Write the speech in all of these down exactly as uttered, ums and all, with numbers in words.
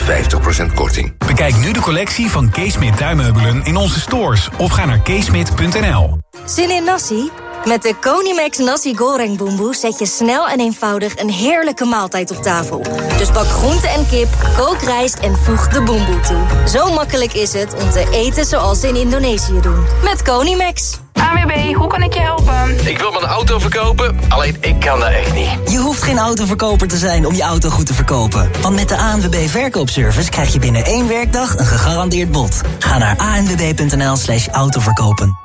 vijftig procent korting. Bekijk nu de collectie van Keesmit tuinmeubelen in onze stores of ga naar keesmit punt n l. Zin in nasi? Met de Konimax Nasi Goreng Boemboe zet je snel en eenvoudig een heerlijke maaltijd op tafel. Dus bak groente en kip, kook rijst en voeg de boemboe toe. Zo makkelijk is het om te eten zoals ze in Indonesië doen. Met Konimax. A N W B, hoe kan ik je helpen? Ik wil mijn auto verkopen, alleen ik kan dat echt niet. Je hoeft geen autoverkoper te zijn om je auto goed te verkopen. Want met de A N W B Verkoopservice krijg je binnen één werkdag een gegarandeerd bod. Ga naar a n w b punt n l slash autoverkopen.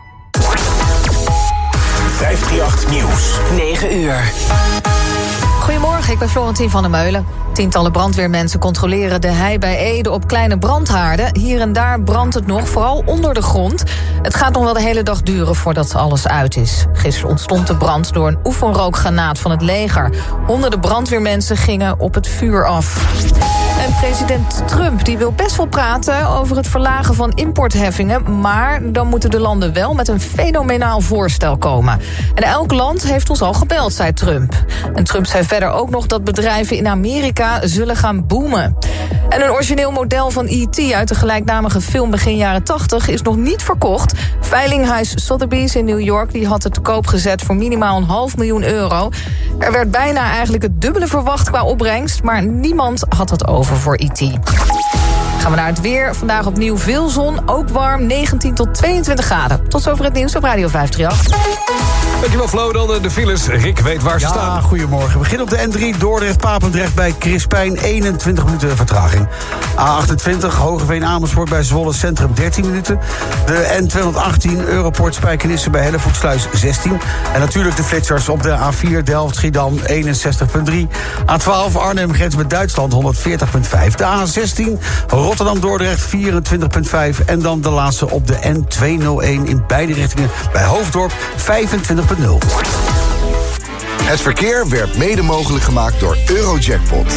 vijfhonderdachttien Nieuws. negen uur. Goedemorgen, ik ben Florentien van der Meulen. Tientallen brandweermensen controleren de hei bij Ede op kleine brandhaarden. Hier en daar brandt het nog, vooral onder de grond. Het gaat nog wel de hele dag duren voordat alles uit is. Gisteren ontstond de brand door een oefenrookgranaat van het leger. Honderden brandweermensen gingen op het vuur af. En president Trump die wil best wel praten over het verlagen van importheffingen, maar dan moeten de landen wel met een fenomenaal voorstel komen. En elk land heeft ons al gebeld, zei Trump. En Trump zei verder ook nog dat bedrijven in Amerika zullen gaan boomen. En een origineel model van E T uit de gelijknamige film begin jaren tachtig is nog niet verkocht. Veilinghuis Sotheby's in New York die had het te koop gezet voor minimaal een half miljoen euro. Er werd bijna eigenlijk het dubbele verwacht qua opbrengst, maar niemand had het over voor E T. Gaan we naar het weer. Vandaag opnieuw veel zon, ook warm, negentien tot tweeëntwintig graden. Tot zover het nieuws op Radio vijfhonderdachttien. Dankjewel Flo, dan de files. Rick weet waar ze ja, staan. Goedemorgen. We beginnen op de N drie Dordrecht-Papendrecht bij Crispijn. eenentwintig minuten vertraging. A achtentwintig Hogeveen-Amersfoort bij Zwolle Centrum dertien minuten. De N tweehonderdachttien Europort Spijkenisse bij Hellevoetsluis zestien. En natuurlijk de flitsers op de A vier Delft-Schiedam eenenzestig komma drie. A twaalf Arnhem grens met Duitsland honderdveertig komma vijf. De A zestien Rotterdam-Dordrecht vierentwintig komma vijf. En dan de laatste op de N tweehonderdéén in beide richtingen bij Hoofddorp vijfentwintig komma nul. Het verkeer werd mede mogelijk gemaakt door Eurojackpot.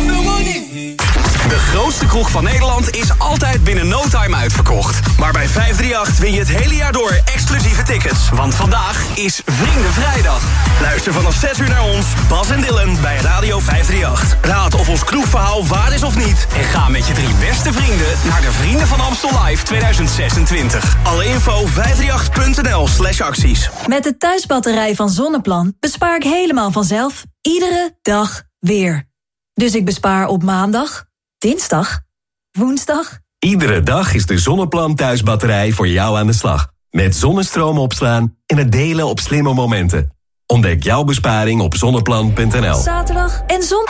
De grootste kroeg van Nederland is altijd binnen no time uitverkocht. Maar bij vijfhonderdachttien win je het hele jaar door exclusieve tickets. Want vandaag is Vriendenvrijdag. Luister vanaf zes uur naar ons, Bas en Dylan, bij Radio vijfhonderdachttien. Raad of ons kroegverhaal waar is of niet. En ga met je drie beste vrienden naar de Vrienden van Amstel Live tweeduizend zesentwintig. Alle info vijfhonderdachttien punt n l slash acties. Met de thuisbatterij van Zonneplan bespaar ik helemaal vanzelf. Iedere dag weer. Dus ik bespaar op maandag, dinsdag, woensdag. Iedere dag is de Zonneplan thuisbatterij voor jou aan de slag. Met zonnestroom opslaan en het delen op slimme momenten. Ontdek jouw besparing op zonneplan punt n l. Zaterdag en zon...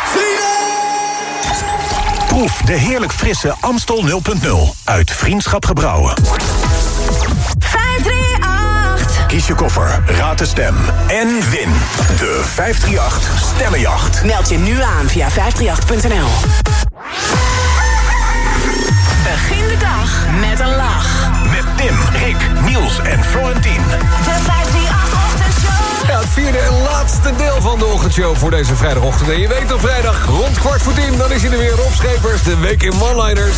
Proef de heerlijk frisse Amstel nul punt nul uit Vriendschap Gebrouwen. vijfhonderdachttien Kies je koffer, raad de stem en win de vijfhonderdachttien Sterrenjacht. Meld je nu aan via vijfhonderdachttien punt n l. Begin de dag met een lach. Met Tim, Rick, Niels en Florentien. De vijfhonderdachttien-ochtendshow. Ja, het vierde en laatste deel van de ochtendshow voor deze vrijdagochtend. En je weet op vrijdag rond kwart voor tien, dan is hij er weer. Rob Schepers, de week in one-liners.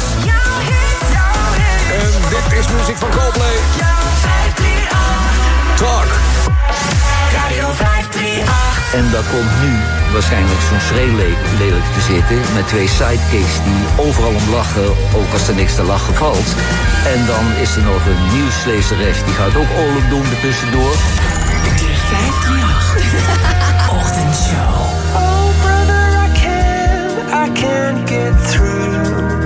En dit is muziek van Coldplay. Talk. Radio vijfhonderdachttien. En daar komt nu waarschijnlijk zo'n schreeuwlelijk te zitten met twee sidekicks die overal om lachen, ook als er niks te lachen valt. En dan is er nog een nieuwslezeres, die gaat ook oorlog doen ertussendoor. De vijfhonderdachttien Ochtendshow. Oh brother, I can't, I can't get through.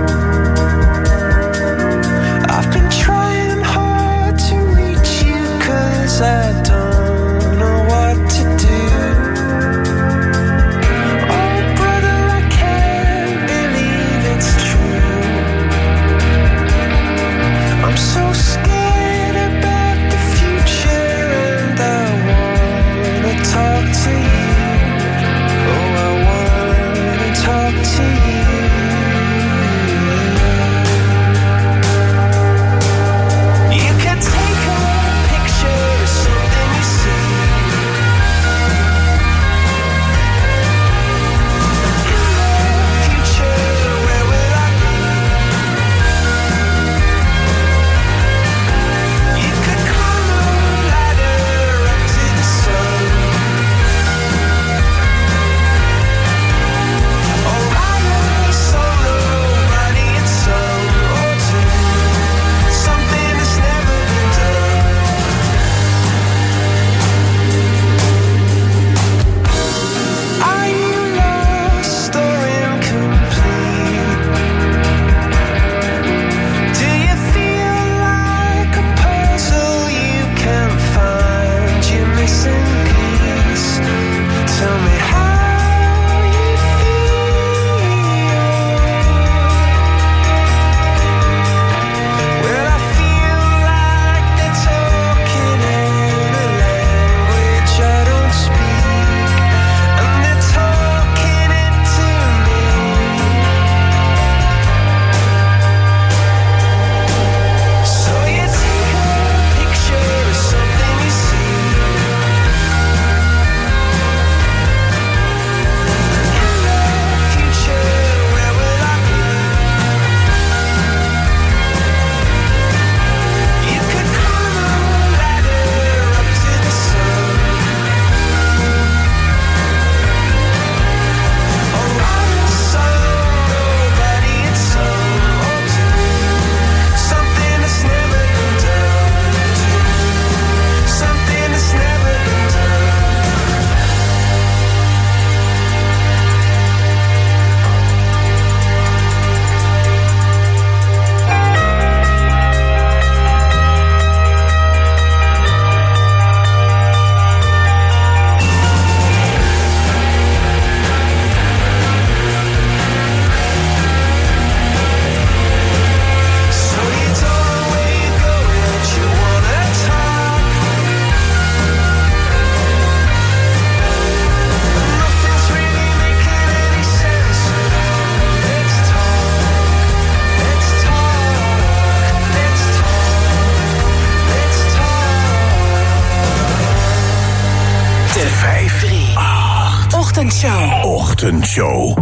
I've been trying hard to reach you, cause I don't know what to do. Oh brother, I can't believe it's true. I'm so scared about the future, and I wanna talk to you. Oh, I wanna talk to you. Ochtendshow. Ochtendshow.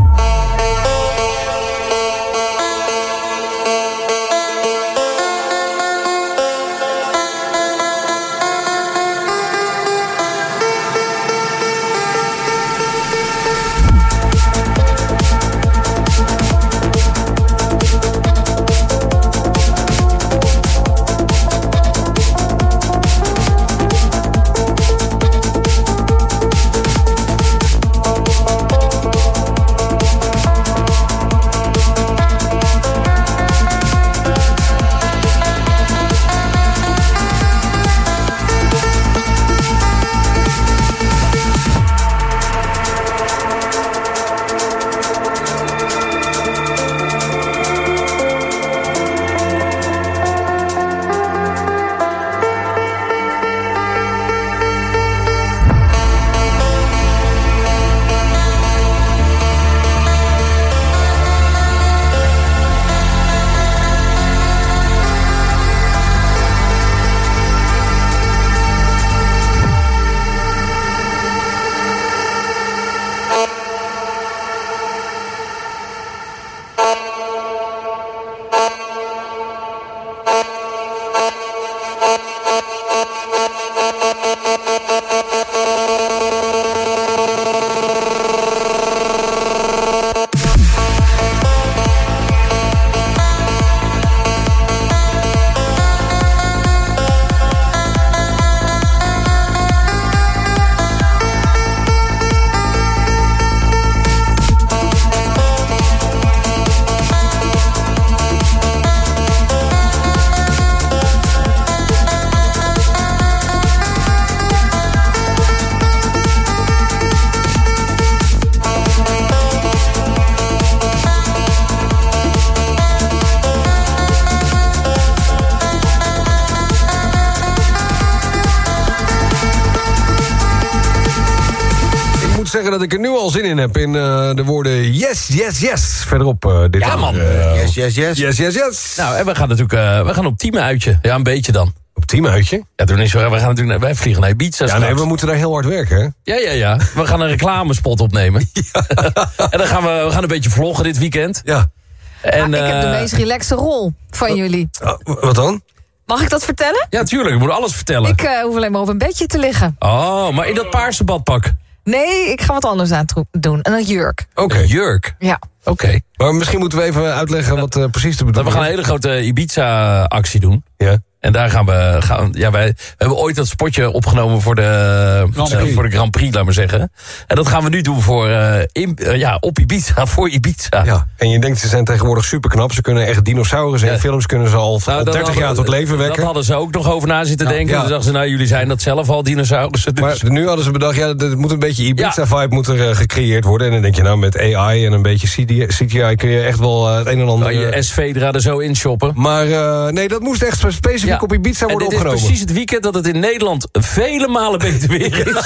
Zeggen dat ik er nu al zin in heb in uh, de woorden yes, yes, yes. Verderop uh, dit Ja, man. Uh, Yes, yes, yes. Yes, yes, yes. Nou, en we gaan natuurlijk uh, we gaan op teamuitje. Ja, een beetje dan. Op teamuitje? Ja, doen niet zo. We gaan natuurlijk naar, wij vliegen naar Ibiza. Ja, straks. nee, we moeten daar heel hard werken, hè? Ja, ja, ja. We gaan een reclamespot opnemen. Ja. En dan gaan we, we gaan een beetje vloggen dit weekend. Ja. En, ja, ik heb de uh, meest relaxe rol van jullie. Uh, wat dan? Mag ik dat vertellen? Ja, tuurlijk. Ik moet alles vertellen. Ik uh, hoef alleen maar op een bedje te liggen. Oh, maar in dat paarse badpak? Nee, ik ga wat anders aan doen. Een jurk. Oké. Okay. Jurk? Ja. Oké. Okay. Maar misschien moeten we even uitleggen wat uh, precies de bedoeling is. We gaan een hele grote Ibiza-actie doen. Ja. En daar gaan we... Gaan, ja, wij we hebben ooit dat spotje opgenomen voor de Grand Prix, uh, voor de Grand Prix, laat maar zeggen. En dat gaan we nu doen voor, uh, in, uh, ja, op Ibiza, voor Ibiza. Ja. En je denkt, ze zijn tegenwoordig superknap. Ze kunnen echt dinosaurussen en ja. films kunnen ze al nou, dertig hadden, jaar tot leven wekken. Dat hadden ze ook nog over na zitten ja. denken. Ja. Toen dachten ze, nou, jullie zijn dat zelf al, dinosaurussen. Dus. Maar nu hadden ze bedacht, ja, het moet een beetje Ibiza-vibe ja. moet er uh, gecreëerd worden. En dan denk je, nou, met A I en een beetje C G I kun je echt wel uh, het een en ander... Nou, je S-Vedra er zo in shoppen. Maar uh, nee, dat moest echt specifiek ja. op Ibiza worden opgenomen. Dit is precies het weekend dat het in Nederland vele malen beter weer is.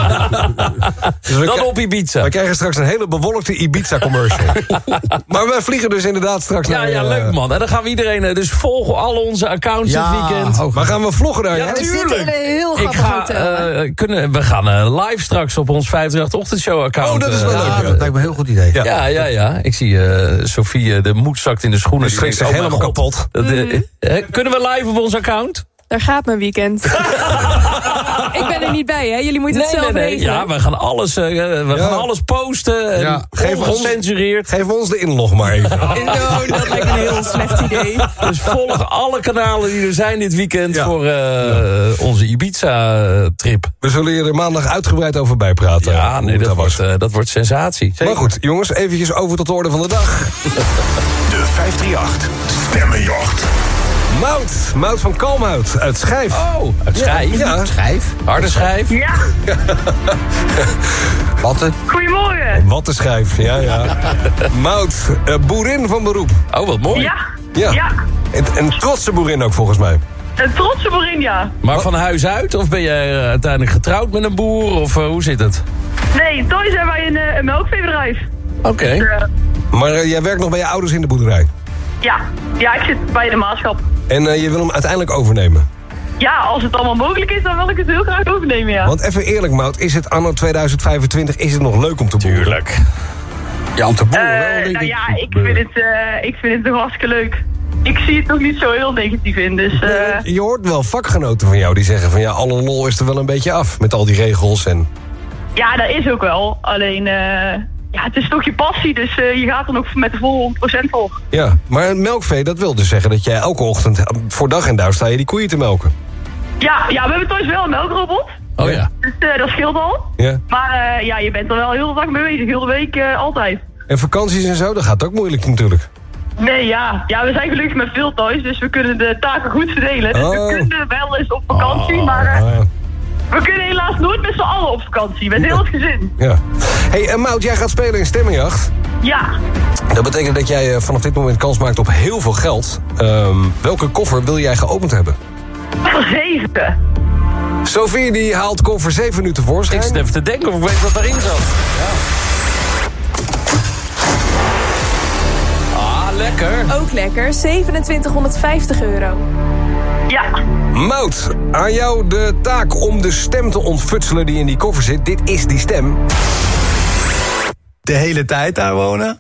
Dus dan k- op Ibiza. We krijgen straks een hele bewolkte Ibiza-commercial. Maar we vliegen dus inderdaad straks ja, naar... Ja, leuk man. En dan gaan we iedereen... Dus volgen al onze accounts ja, dit weekend. Oh, maar gaan we vloggen daar? Ja, ja? natuurlijk. Heel Ik ga, uh, kunnen, we gaan uh, live straks op ons vijfendertig ochtendshow-account. Oh, dat is wel leuk. Ja, dat lijkt me een heel goed idee. Ja, ja, ja. ja. Ik zie uh, Sofie, de moed zakt in de schoenen. Die schrikt zich oh, helemaal kapot. Dat, uh, uh, kunnen we live op ons account? Daar gaat mijn weekend. Ik ben er niet bij, hè? Jullie moeten het nee, zelf nee, nee. regelen. Ja, we gaan alles, uh, we ja. gaan alles posten. En ja. Geef ons gecensureerd. Geef ons de inlog maar even. No, dat lijkt me een heel slecht idee. Dus volg alle kanalen die er zijn dit weekend ja. voor uh, ja. onze Ibiza-trip. We zullen je er maandag uitgebreid over bijpraten. Ja, nee, dat, dat, wordt, uh, dat wordt sensatie. Zeker. Maar goed, jongens, eventjes over tot de orde van de dag. De vijfdrieënachtig Stemmenjacht. Mout, Mout van Kalmhout, uit Schijf. Oh, uit Schijf? Ja, ja. Schijf. Harde Schijf? Ja. Watten. Goedemorgen. Wattenschijf, ja, ja. Mout, uh, boerin van beroep. Oh, wat mooi. Ja. Ja. ja. En, een trotse boerin ook, volgens mij. Een trotse boerin, ja. Maar wat? Van huis uit? Of ben jij uh, uiteindelijk getrouwd met een boer? Of uh, hoe zit het? Nee, thuis hebben wij een, uh, een melkveebedrijf. Oké. Okay. Dus, uh, maar uh, jij werkt nog bij je ouders in de boerderij? Ja. Ja, ik zit bij de Maatschap. En uh, je wil hem uiteindelijk overnemen? Ja, als het allemaal mogelijk is, dan wil ik het heel graag overnemen, ja. Want even eerlijk, Mout, is het anno tweeduizend vijfentwintig, is het nog leuk om te boeren? Tuurlijk. Ja, om te boeren Uh, wel, denk nou ik. ja, ik vind, het, uh, ik vind het toch hartstikke leuk. Ik zie het toch niet zo heel negatief in, dus... Uh... Je hoort wel vakgenoten van jou die zeggen van ja, alle lol is er wel een beetje af met al die regels en... Ja, dat is ook wel. Alleen, uh, ja, het is toch je passie, dus uh, je gaat er nog met de volle honderd procent voor. Ja, maar melkvee, dat wil dus zeggen dat jij elke ochtend voor dag en dauw sta je die koeien te melken. Ja, ja, we hebben thuis wel een melkrobot. Oh ja. Dus uh, dat scheelt al. Ja. Maar uh, ja, je bent er wel heel de dag mee bezig, heel de week uh, altijd. En vakanties en zo, dat gaat ook moeilijk natuurlijk. Nee, ja. Ja, we zijn gelukkig met veel thuis, dus we kunnen de taken goed verdelen. Dus Oh. we kunnen wel eens op vakantie, Oh. maar uh, Ah, ja. we kunnen helaas nooit met z'n allen op vakantie, met heel het gezin. Ja. Hey, en Mout, jij gaat spelen in Stemmenjacht. Ja. Dat betekent dat jij uh, vanaf dit moment kans maakt op heel veel geld. Um, welke koffer wil jij geopend hebben? Zeven. Sophie die haalt koffer zeven nu tevoorschijn. Ik zit even te denken of ik weet wat daarin zat. Ah, lekker. Ook lekker, zevenentwintighonderdvijftig euro. Ja. Mout, aan jou de taak om de stem te ontfutselen die in die koffer zit. Dit is die stem. De hele tijd daar wonen?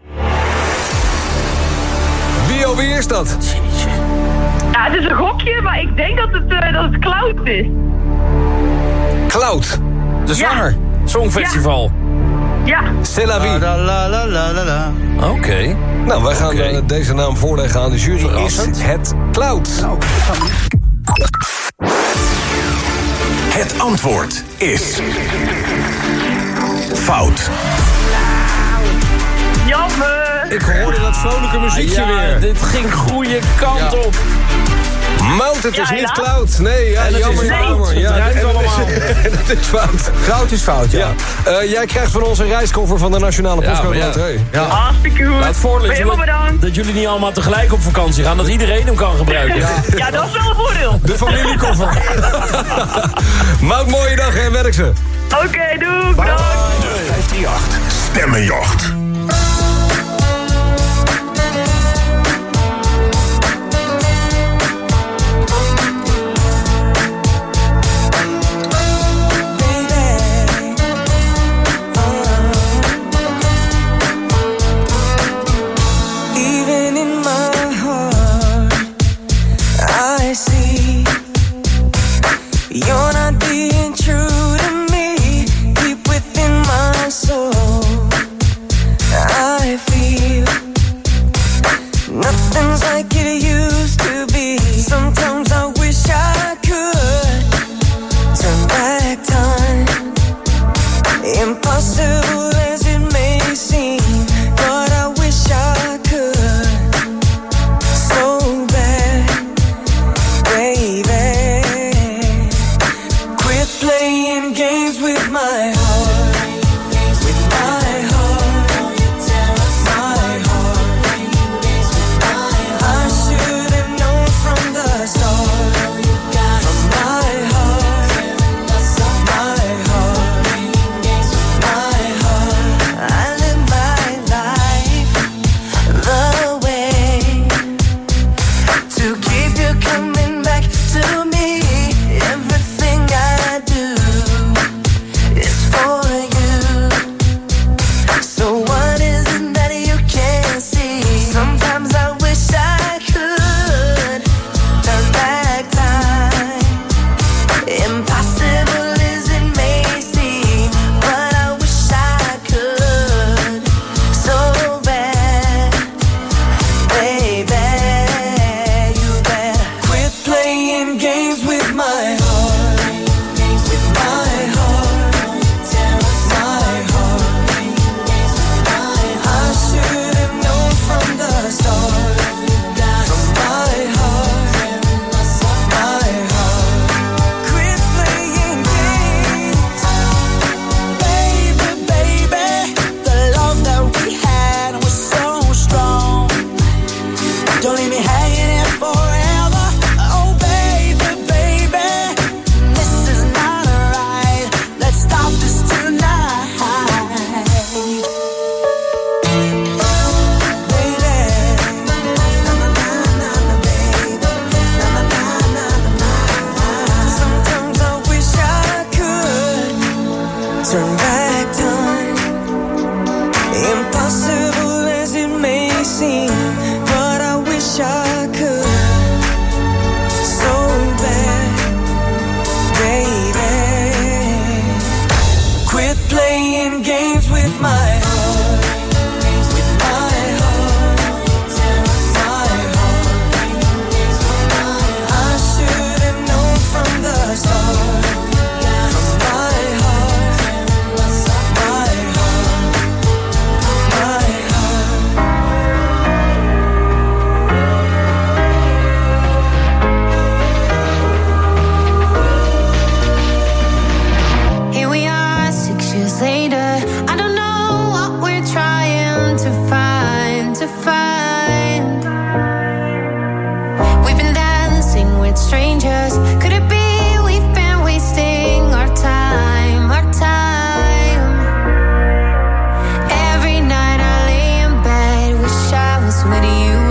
Wie oh, wie is dat? Ja, het is een gokje, maar ik denk dat het, uh, dat het Cloud is. Cloud. De zanger. Ja. Songfestival. Ja. C'est la vie. La, la, la, la, la, la. Oké. Okay. Nou, wij gaan Okay. uh, deze naam voorleggen aan de jury. Verrassend. Is het Cloud? Nou, Het antwoord is... fout. Jammer. Ik hoorde dat vrolijke muziekje ja, weer. Dit ging goede kant Ja. op. Mout, het Ja, is niet helaas. Cloud. Nee, ja, En het jammer, is fout. jammer. Het Ja, ruimt en dat allemaal. is- Dat is fout. Cloud is fout, ja. Ja. Uh, jij krijgt van ons een reiskoffer van de Nationale Ja, Postcode maar ja. Loterij. Ja. Hartstikke goed. Laat voorlezen Helemaal dat, bedankt. dat jullie niet allemaal tegelijk op vakantie gaan. Dat iedereen hem kan gebruiken. Ja. Ja, dat is wel een voordeel. De familiekoffer. Mout, mooie dag en werk ze. Oké, okay, doe. Bedankt. De vijfhonderdachtendertig Stemmenjacht. Even in my heart, I see you're not being true to me. Deep within my soul, I feel nothing's like it used to be. Sometimes I wish I could turn back time. Impossible as it may seem, but I wish I could so bad, baby. Quit playing games with my heart, with my heart, my heart. I should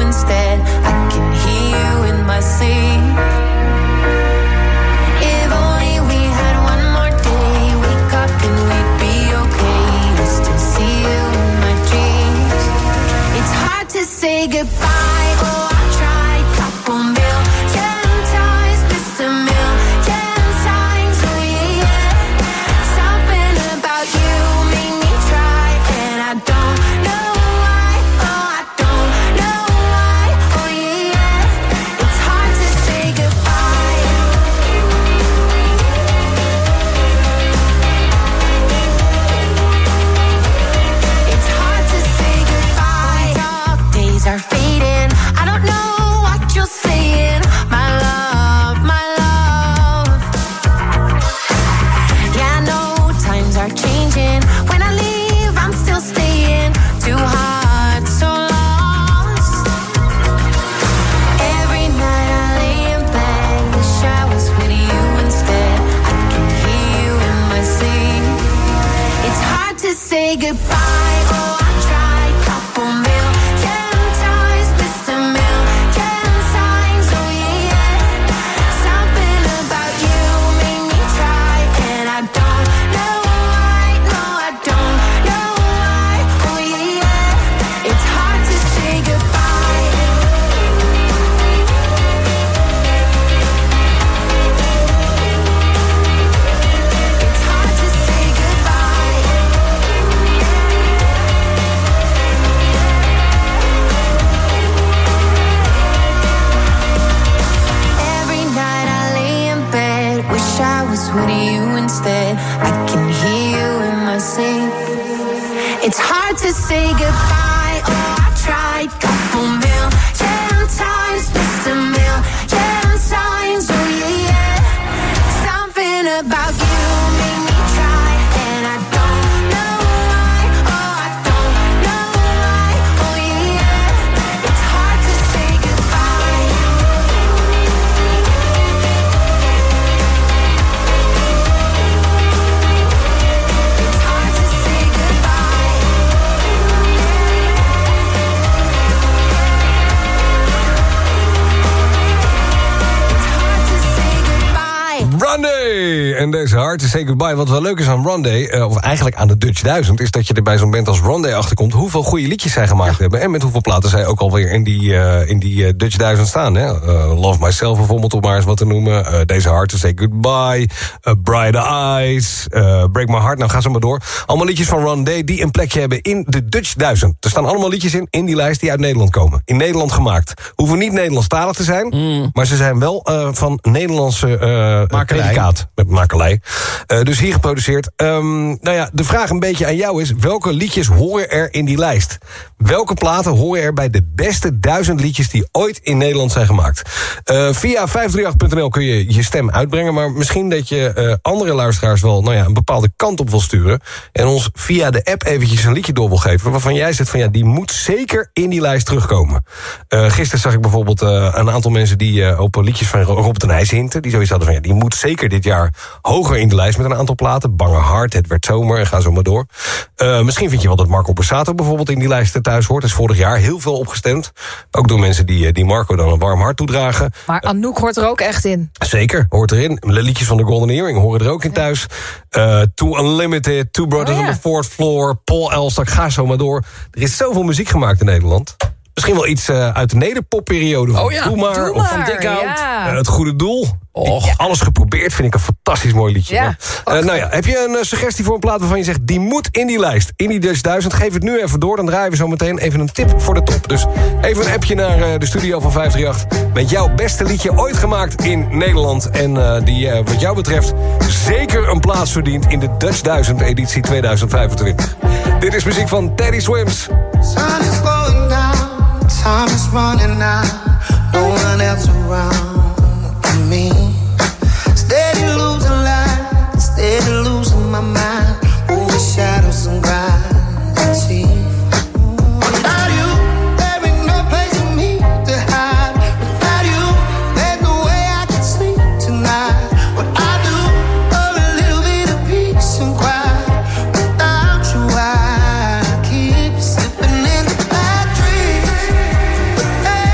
instead. I can hear you in my sleep. If only we had one more day, wake up and we'd be okay. I still see you in my dreams. It's hard to say goodbye. Oh, I tried couple million times, missed a million times. Oh yeah, yeah. Something about you made me try, and I don't know why. Oh, I don't know why. Oh yeah, yeah. It's hard to say goodbye. It's hard to say goodbye. Dark days are fading. I don't know what you're saying. My love, my love. Yeah, I know times are changing. When I leave, I'm still staying. Too hard, so lost. Every night I lay in bed, wish I was with you instead. I can hear you in my sleep. It's hard to say goodbye. Oh, I tried couple million times, missed a million times. Oh yeah, yeah. Something about you made me try, and I don't know why. No, I don't know why. Oh yeah, yeah. It's hard to say goodbye. It's hard to say goodbye. Every night I lay in bed, wish I was with you instead. I can hear you in my sleep. It's hard to say goodbye. Oh, I tried couple million times, missed a million times. Oh yeah, yeah. Something about you made me try, and I don't know why. Oh, I don't know why. Oh yeah, yeah. It's hard to say goodbye. It's hard to say goodbye. Run Day! En deze Hard to Say Goodbye. Wat wel leuk is aan Run Day, uh, of eigenlijk aan de Dutch duizend... is dat je er bij zo'n band als Run Day achterkomt... hoeveel goede liedjes zij gemaakt hebben... en met hoeveel platen zij ook alweer in die, uh, in die uh, Dutch duizend staan. Hè? Uh, Love Myself bijvoorbeeld, om maar eens wat te noemen. Uh, deze Hard to Say Goodbye. Uh, Brighter Eyes. Uh, Break My Heart. Nou, ga zo maar door. Allemaal liedjes van Run Day die een plekje hebben in de Dutch duizend. Er staan allemaal liedjes in, in die lijst die uit Nederland komen. In Nederland gemaakt. Hoeven niet Nederlandstalig te zijn... Mm. maar ze zijn wel uh, van Nederlandse uh, predicaat. Met makelij. Uh, dus hier geproduceerd. Um, nou ja, de vraag een beetje aan jou is... welke liedjes horen er in die lijst? Welke platen horen er bij de beste duizend liedjes... die ooit in Nederland zijn gemaakt? Uh, via vijf drie acht punt n l kun je je stem uitbrengen... maar misschien dat je uh, andere luisteraars wel nou ja, een bepaalde kant op wil sturen... en ons via de app eventjes een liedje door wil geven... waarvan jij zegt van ja, die moet zeker in die lijst terugkomen. Uh, gisteren zag ik bijvoorbeeld uh, een aantal mensen... die uh, op liedjes van Robert en IJs hinten... die zoiets hadden van ja, die moet zeker dit jaar... hoger in de lijst met een aantal platen. Bange Hart, Het werd zomer en ga zo maar door. Uh, misschien vind je wel dat Marco Borsato bijvoorbeeld in die lijst thuis hoort. Er is vorig jaar heel veel opgestemd. Ook door mensen die, die Marco dan een warm hart toedragen. Maar Anouk hoort er ook echt in. Zeker, hoort erin. De liedjes van de Golden Earring horen er ook in thuis. Uh, Too Unlimited, Two Brothers oh, ja. on the Fourth Floor, Paul Elstak, ga zo maar door. Er is zoveel muziek gemaakt in Nederland. Misschien wel iets uh, uit de nederpopperiode van oh ja, Doe maar, Doe of van Dikhout. Ja. Uh, Het Goede Doel. Och, ja. Alles geprobeerd, vind ik een fantastisch mooi liedje. Ja, uh, nou ja, heb je een uh, suggestie voor een plaat waarvan je zegt... die moet in die lijst, in die Dutch duizend? Geef het nu even door, dan draaien we zo meteen even een tip voor de top. Dus even een appje naar uh, de studio van vijf drie acht... met jouw beste liedje ooit gemaakt in Nederland... en uh, die uh, wat jou betreft zeker een plaats verdient... in de Dutch duizend editie tweeduizend vijfentwintig. Dit is muziek van Teddy Swims. Sun is going down, time is running out, no one else around me. Steady losing light, steady losing my mind, moving shadows and gravity. Without you, there ain't no place for me to hide. Without you, there's no way I can sleep tonight. What I do, for a little bit of peace and quiet. Without you, I keep slipping in bad dreams. But hey,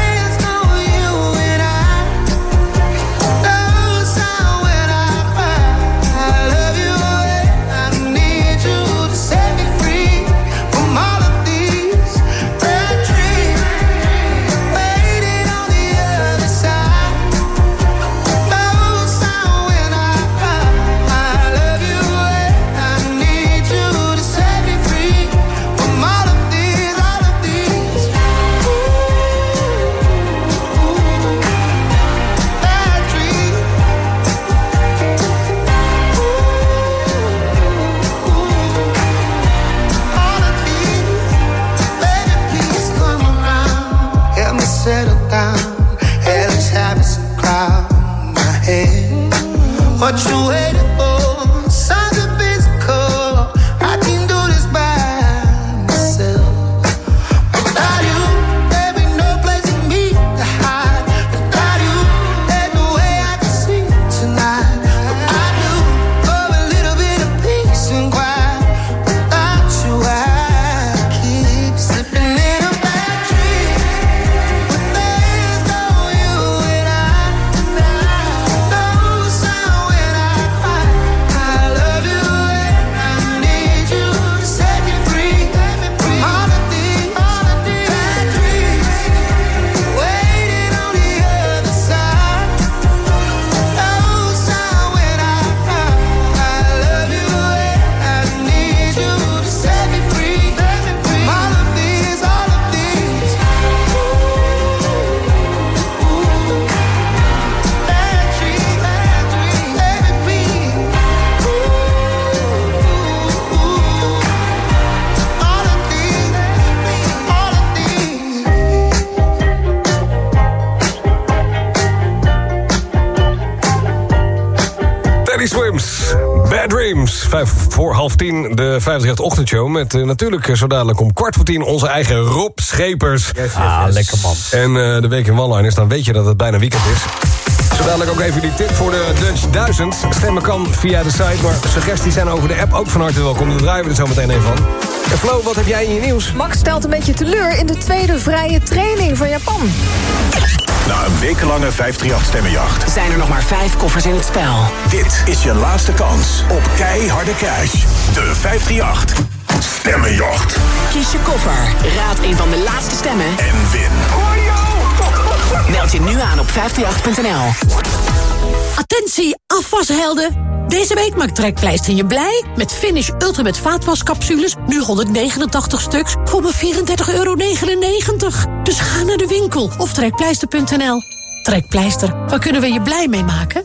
vijf voor half tien de vijfendertig ochtendshow. Met uh, natuurlijk uh, zo dadelijk om kwart voor tien onze eigen Rob Schepers. Yes, yes, ah, yes. Lekker man. En uh, de week in one-liners, dan weet je dat het bijna weekend is. Zo dadelijk ook even die tip voor de Dutch duizend. Stemmen kan via de site, maar suggesties zijn over de app ook van harte welkom. Daar draaien we er zo meteen een van. En Flo, wat heb jij in je nieuws? Max stelt een beetje teleur in de tweede vrije training van Japan. Na een wekenlange vijf drie acht stemmenjacht zijn er nog maar vijf koffers in het spel. Dit is je laatste kans op keiharde cash. De vijf drie acht Stemmenjacht. Kies je koffer, raad een van de laatste stemmen en win. Meld je nu aan op vijf drie acht punt n l. Attentie, afwashelden. Deze week maakt Trekpleister je blij met Finish Ultimate vaatwascapsules. Nu honderdnegenentachtig stuks voor maar vierendertig euro negenennegentig. Dus ga naar de winkel of trekpleister punt n l. Trekpleister, waar kunnen we je blij mee maken?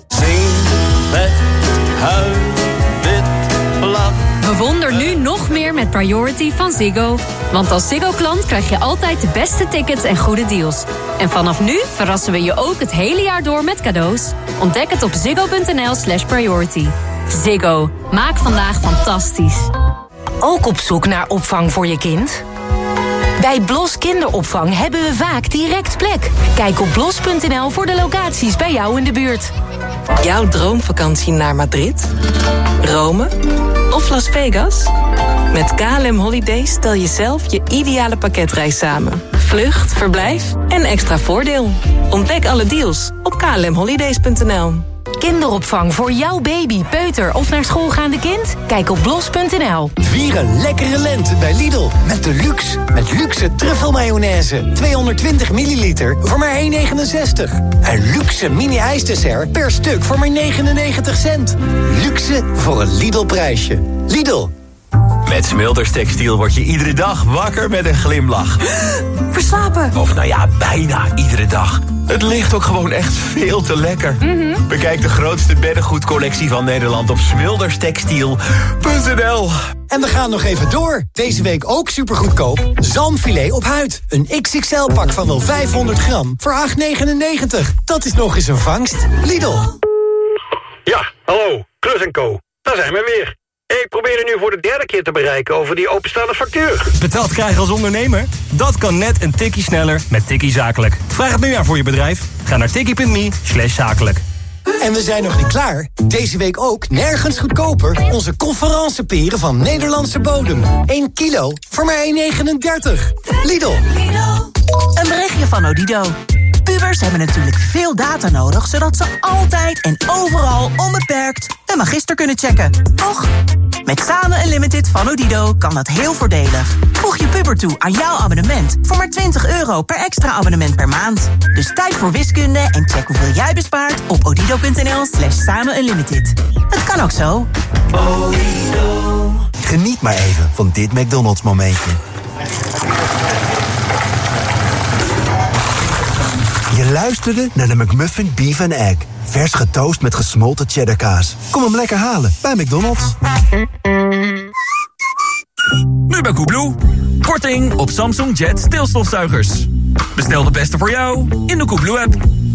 Bewonder nu nog meer met Priority van Ziggo. Want als Ziggo-klant krijg je altijd de beste tickets en goede deals. En vanaf nu verrassen we je ook het hele jaar door met cadeaus. Ontdek het op ziggo punt n l slash priority. Ziggo. Maak vandaag fantastisch. Ook op zoek naar opvang voor je kind? Bij Blos Kinderopvang hebben we vaak direct plek. Kijk op blos punt n l voor de locaties bij jou in de buurt. Jouw droomvakantie naar Madrid? Rome? Of Las Vegas? Met K L M Holidays stel je zelf je ideale pakketreis samen. Vlucht, verblijf en extra voordeel. Ontdek alle deals op k l m holidays punt n l. Kinderopvang voor jouw baby, peuter of naar schoolgaande kind? Kijk op blos punt n l. Vier een lekkere lente bij Lidl. Met de luxe. Met luxe truffelmayonaise. tweehonderdtwintig milliliter voor maar één negenenzestig. En luxe mini-ijsdessert per stuk voor maar negenennegentig cent. Luxe voor een Lidl-prijsje. Lidl. Met Smulders Textiel word je iedere dag wakker met een glimlach. Verslapen. Of nou ja, bijna iedere dag. Het ligt ook gewoon echt veel te lekker. Mm-hmm. Bekijk de grootste beddengoedcollectie van Nederland op smilders textiel punt n l. En we gaan nog even door. Deze week ook supergoedkoop. Zalmfilet op huid. Een X X L-pak van wel vijfhonderd gram voor acht negenennegentig. Dat is nog eens een vangst. Lidl. Ja, hallo. Klus en Co. Daar zijn we weer. Ik probeer er nu voor de derde keer te bereiken over die openstaande factuur. Betaald krijgen als ondernemer? Dat kan net een tikkie sneller met Tikkie Zakelijk. Vraag het nu aan voor je bedrijf. Ga naar tikkie punt m e slash zakelijk. En we zijn nog niet klaar. Deze week ook nergens goedkoper. Onze conferenceperen van Nederlandse bodem. één kilo voor maar één negenendertig. Lidl. Een berichtje van Odido. Pubers hebben natuurlijk veel data nodig, zodat ze altijd en overal onbeperkt een magister kunnen checken. Toch? Met Samen Unlimited van Odido kan dat heel voordelig. Voeg je puber toe aan jouw abonnement voor maar twintig euro per extra abonnement per maand. Dus tijd voor wiskunde en check hoeveel jij bespaart op odido punt n l slash samen unlimited. Het kan ook zo. Odido. Geniet maar even van dit McDonald's momentje. Je luisterde naar de McMuffin Beef and Egg. Vers getoast met gesmolten cheddarkaas. Kom hem lekker halen bij McDonald's. Nu bij Koebloe. Korting op Samsung Jet stilstofzuigers. Bestel de beste voor jou in de Koebloe-app.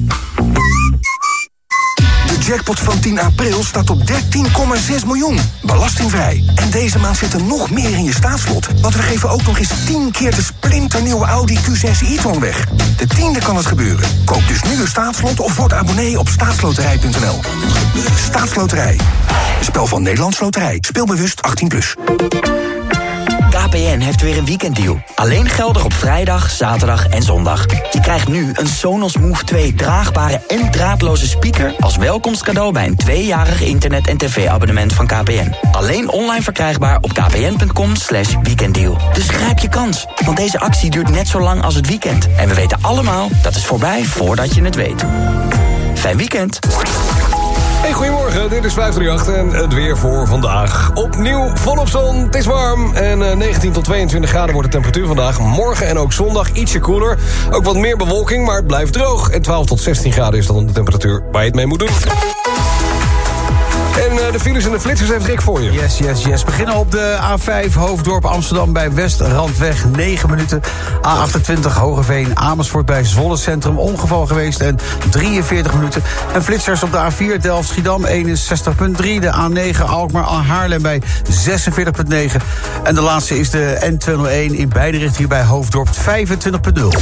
De jackpot van tien april staat op dertien komma zes miljoen. Belastingvrij. En deze maand zit er nog meer in je staatslot. Want we geven ook nog eens tien keer de splinternieuwe Audi Q zes e-tron weg. De tiende kan het gebeuren. Koop dus nu een staatslot of word abonnee op staatsloterij punt n l. Staatsloterij. Een spel van Nederlands Loterij. Speelbewust achttien plus. K P N heeft weer een weekenddeal. Alleen geldig op vrijdag, zaterdag en zondag. Je krijgt nu een Sonos Move twee draagbare en draadloze speaker als welkomstcadeau bij een tweejarig internet- en tv-abonnement van K P N. Alleen online verkrijgbaar op kpn punt com slash weekenddeal. Dus grijp je kans, want deze actie duurt net zo lang als het weekend. En we weten allemaal, dat is voorbij voordat je het weet. Fijn weekend. Hey, goedemorgen, dit is vijf drie acht en het weer voor vandaag. Opnieuw volop zon, het is warm en uh, negentien tot tweeëntwintig graden wordt de temperatuur vandaag. Morgen en ook zondag ietsje koeler. Ook wat meer bewolking, maar het blijft droog. En twaalf tot zestien graden is dan de temperatuur waar je het mee moet doen. En uh, de files en de flitsers heeft Rick voor je. Yes, yes, yes. Beginnen op de A vijf Hoofddorp Amsterdam bij Westrandweg, negen minuten. A achtentwintig Hogeveen Amersfoort bij Zwolle Centrum, ongeval geweest en drieënveertig minuten. En flitsers op de A vier Delft Schiedam, eenenzestig komma drie. De A negen Alkmaar Haarlem bij zesenveertig komma negen. En de laatste is de N tweehonderdéén in beide richtingen bij Hoofddorp, vijfentwintig komma nul.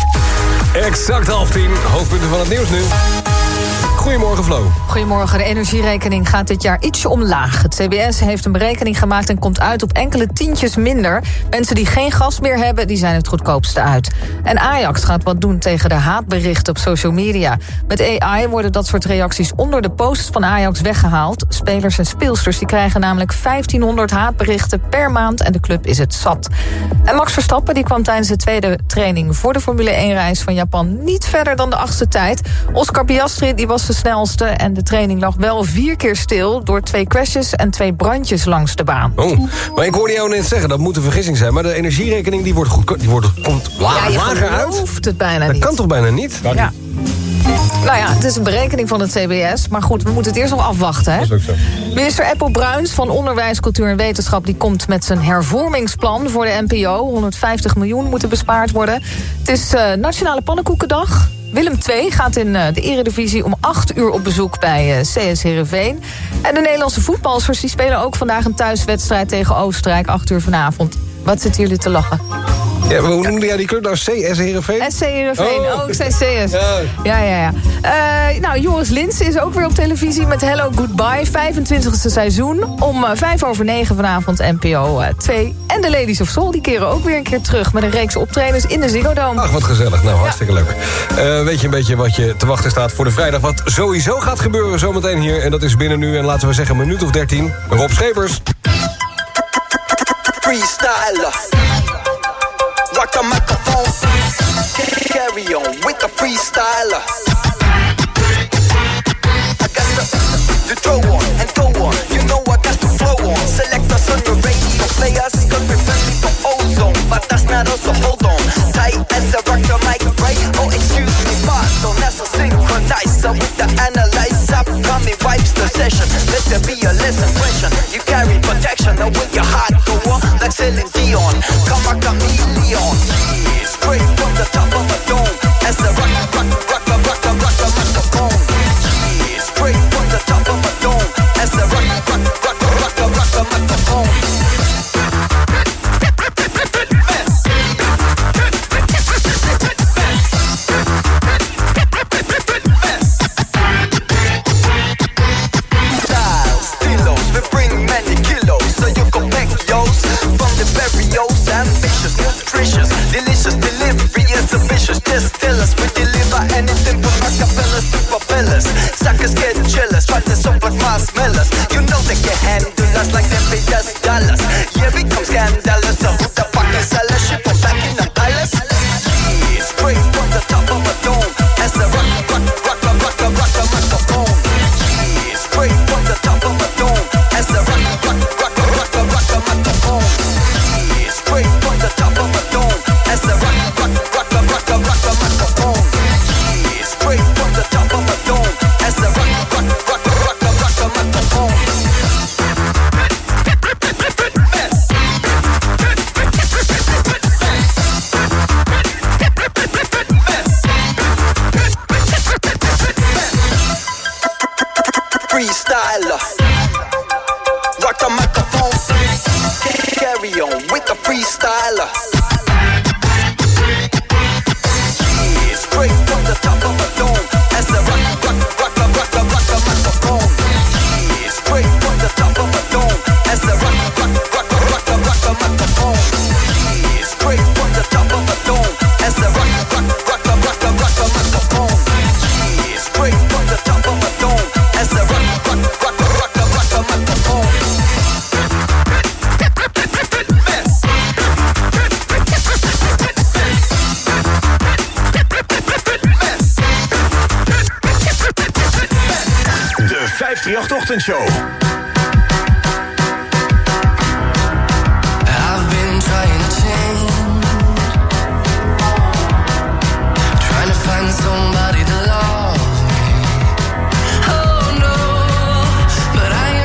Exact half tien. Hoofdpunten van het nieuws nu. Goedemorgen, Flo. Goedemorgen. De energierekening gaat dit jaar ietsje omlaag. Het C B S heeft een berekening gemaakt en komt uit op enkele tientjes minder. Mensen die geen gas meer hebben, die zijn het goedkoopste uit. En Ajax gaat wat doen tegen de haatberichten op social media. Met A I worden dat soort reacties onder de posts van Ajax weggehaald. Spelers en speelsters die krijgen namelijk vijftienhonderd haatberichten per maand en de club is het zat. En Max Verstappen die kwam tijdens de tweede training voor de Formule één-reis van Japan niet verder dan de achtste tijd. Oscar Piastri die was de snelste en de training lag wel vier keer stil door twee crashes en twee brandjes langs de baan. Oh, maar ik hoorde jou net zeggen, dat moet een vergissing zijn, maar de energierekening die wordt, goed, die wordt komt la- ja, je lager uit. gelooft het bijna dat niet. kan toch bijna niet? Ja. Nou ja, het is een berekening van het C B S. Maar goed, we moeten het eerst nog afwachten. Hè? Dat is ook zo. Minister Eppo Bruins van Onderwijs, Cultuur en Wetenschap die komt met zijn hervormingsplan voor de N P O. honderdvijftig miljoen moeten bespaard worden. Het is uh, Nationale Pannenkoekendag. Willem twee gaat in uh, de Eredivisie om acht uur op bezoek bij uh, C S Heerenveen. En de Nederlandse voetbalsters die spelen ook vandaag een thuiswedstrijd tegen Oostenrijk. acht uur vanavond. Wat zitten jullie te lachen? Ja, maar hoe noemde jij die club nou? C S Heerenveen? S C Heerenveen, oh. oh, ik zei C S. Ja, ja, ja. ja. Uh, nou, Joris Linssen is ook weer op televisie met Hello Goodbye. vijfentwintigste seizoen. Om uh, vijf over negen vanavond N P O twee. En de Ladies of Soul die keren ook weer een keer terug... met een reeks optredens in de Ziggo Dome. Ach, wat gezellig. Nou, hartstikke ja. leuk. Uh, weet je een beetje wat je te wachten staat voor de vrijdag... wat sowieso gaat gebeuren zometeen hier. En dat is binnen nu en laten we zeggen een minuut of dertien. Rob Schepers. Freestyler. Rock the microphone, carry on with the freestyler. I got the, the throw on and go on, you know I got the flow on. Select us on the radio players, cause we're friendly for ozone. But that's not us, so hold on. Tight as a rock the mic, right? Oh, excuse me, pardon, that's a synchronizer with the analyzer. Coming wipes the session, let there be a less impression. You carry protection, now with your heart go on, like Celine Dion. Come a chameleon. Straight from the top of a dome, as the rock, rock, rock, rock, rock, rock, rock, microphone. Straight from the top of a dome, as the rock, rock, rock, rock, rock, rock, rock, microphone. Styles, stilos, we bring many kilos, so you can back yours from the barrios, ambitious, nutritious. Delicious delivery is a vicious distillers. We deliver anything from acapellas to propellers. Suckers get jealous, try to support my smellers. You know they can handle us like them pay us dollars. Yeah, we come scandalous. So who the fuck is a ship from back in the palace? Yeah, straight from the top of a dome. As the rock, rock, rock, rock, rock, rock, rock, rock, microphone. Yeah, straight from the top of a dome. As the rock, rock, rock, rock, rock, rock, rock, rock, microphone. Yeah, straight from the top of a dome. As the rock, rock, rock, rock, rock, rock, rock, microphone. Yeah, straight from the top of a dome. As the rock, rock, rock, rock, rock, rock, rock, microphone. Freestyler. Rock the microphone. Carry on with the freestyler. Straight from the top of a dome, as the rock, rock, rock, rock, rock, rock, rock, rock, microphone. Straight from the top of a dome, as the rock, rock, rock, rock, rock, rock, rock, rock, microphone. Straight from the top of a dome, as the rock, rock, rock, rock, rock, rock, rock, rock, microphone. Straight from the top of a dome, as the rock, rock, rock, rock, rock, rock, rock, microphone. vijfdrieacht Ochtendshow. I've been trying to change, trying to find somebody to love me. Oh no, but I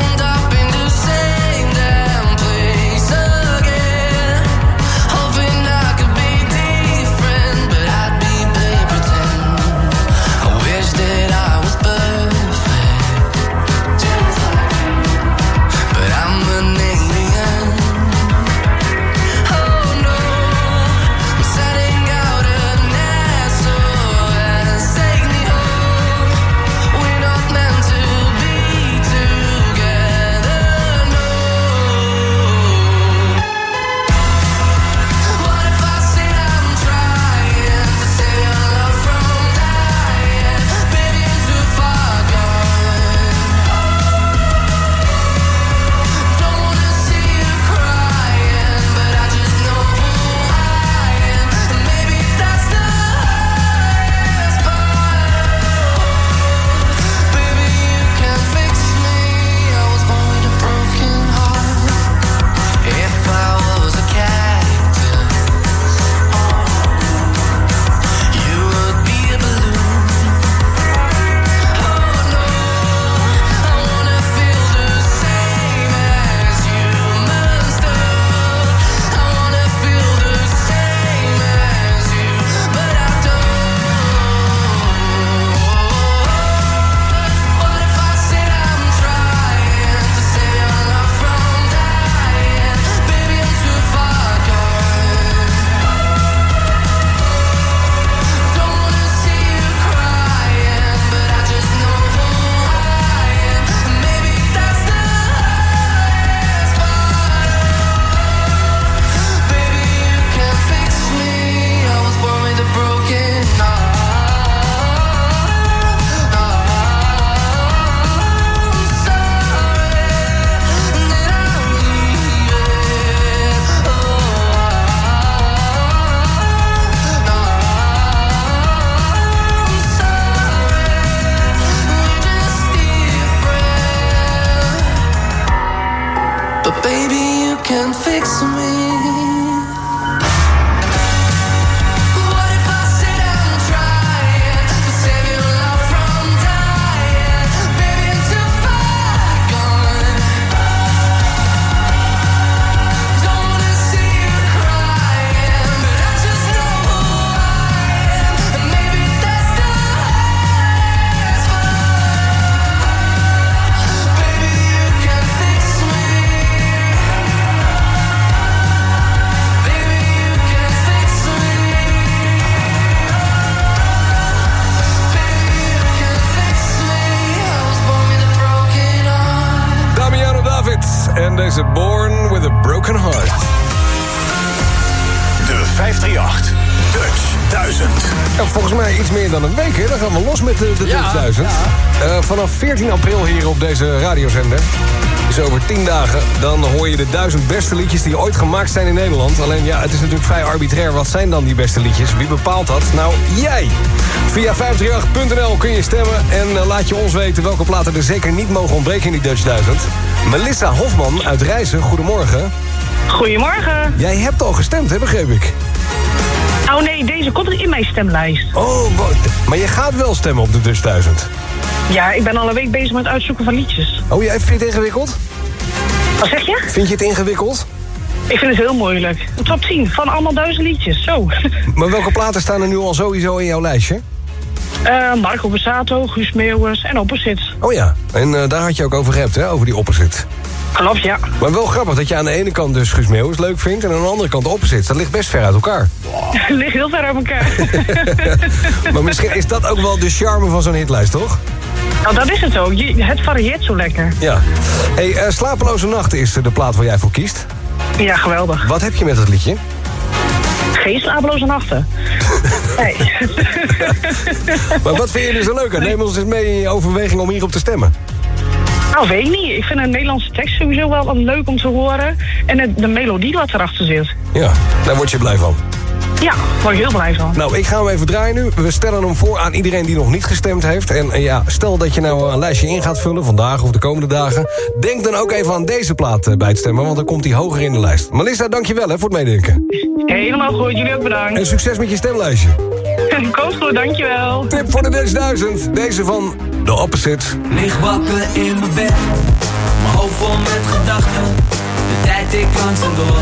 can fix me. En deze Born with a Broken Heart. De vijfhonderdachtendertig Dutch duizend. Ja, volgens mij iets meer dan een week, hè? Dan gaan we los met de, de Ja, Dutch duizend. ja. Uh, vanaf veertien april hier op deze radiozender. Dus over tien dagen, dan hoor je de duizend beste liedjes die ooit gemaakt zijn in Nederland. Alleen ja, het is natuurlijk vrij arbitrair. Wat zijn dan die beste liedjes? Wie bepaalt dat? Nou, jij! Via vijf drie acht punt n l kun je stemmen en uh, laat je ons weten welke platen er zeker niet mogen ontbreken in die Dutch duizend. Melissa Hofman uit Rijssen, goedemorgen. Goedemorgen. Jij hebt al gestemd, hè, begreep ik? Oh nee, deze komt er in mijn stemlijst. Oh, wat? Maar je gaat wel stemmen op de Dutch duizend? Ja, ik ben al een week bezig met het uitzoeken van liedjes. Oh, jij vindt het ingewikkeld? Wat zeg je? Vind je het ingewikkeld? Ik vind het heel moeilijk. De top tien van allemaal duizend liedjes, zo. Maar welke platen staan er nu al sowieso in jouw lijstje? Uh, Marco Borsato, Guus Meeuwis en Opposites. Oh ja, en uh, daar had je ook over gerept, hè? Over die Opposites. Klopt, ja. Maar wel grappig dat je aan de ene kant dus Guus Meeuwis leuk vindt... en aan de andere kant Opposites. Dat ligt best ver uit elkaar. Het ligt heel ver uit elkaar. Maar misschien is dat ook wel de charme van zo'n hitlijst, toch? Nou, dat is het ook. Je, het varieert zo lekker. Ja. Hey, uh, Slapeloze Nachten is de plaat waar jij voor kiest. Ja, geweldig. Wat heb je met dat liedje? Geen slapeloze nachten. Nee. Maar wat vind je er zo leuk aan? Neem ons eens mee in je overweging om hierop te stemmen. Nou, weet ik niet. Ik vind een Nederlandse tekst sowieso wel wat leuk om te horen. En de, de melodie wat erachter zit. Ja, daar word je blij van. Ja, daar word ik heel blij van. Nou, ik ga hem even draaien nu. We stellen hem voor aan iedereen die nog niet gestemd heeft. En uh, ja, stel dat je nou een lijstje in gaat vullen, vandaag of de komende dagen. Denk dan ook even aan deze plaat uh, bij het stemmen, want dan komt hij hoger in de lijst. Melissa, dankjewel hè, voor het meedenken. Helemaal goed, jullie ook bedankt. En succes met je stemlijstje. Komt goed, dankjewel. Tip voor de Dutch duizend, deze van The Opposites. Lig wakker in mijn bed, mijn hoofd vol met gedachten. De tijd ik langzaam door,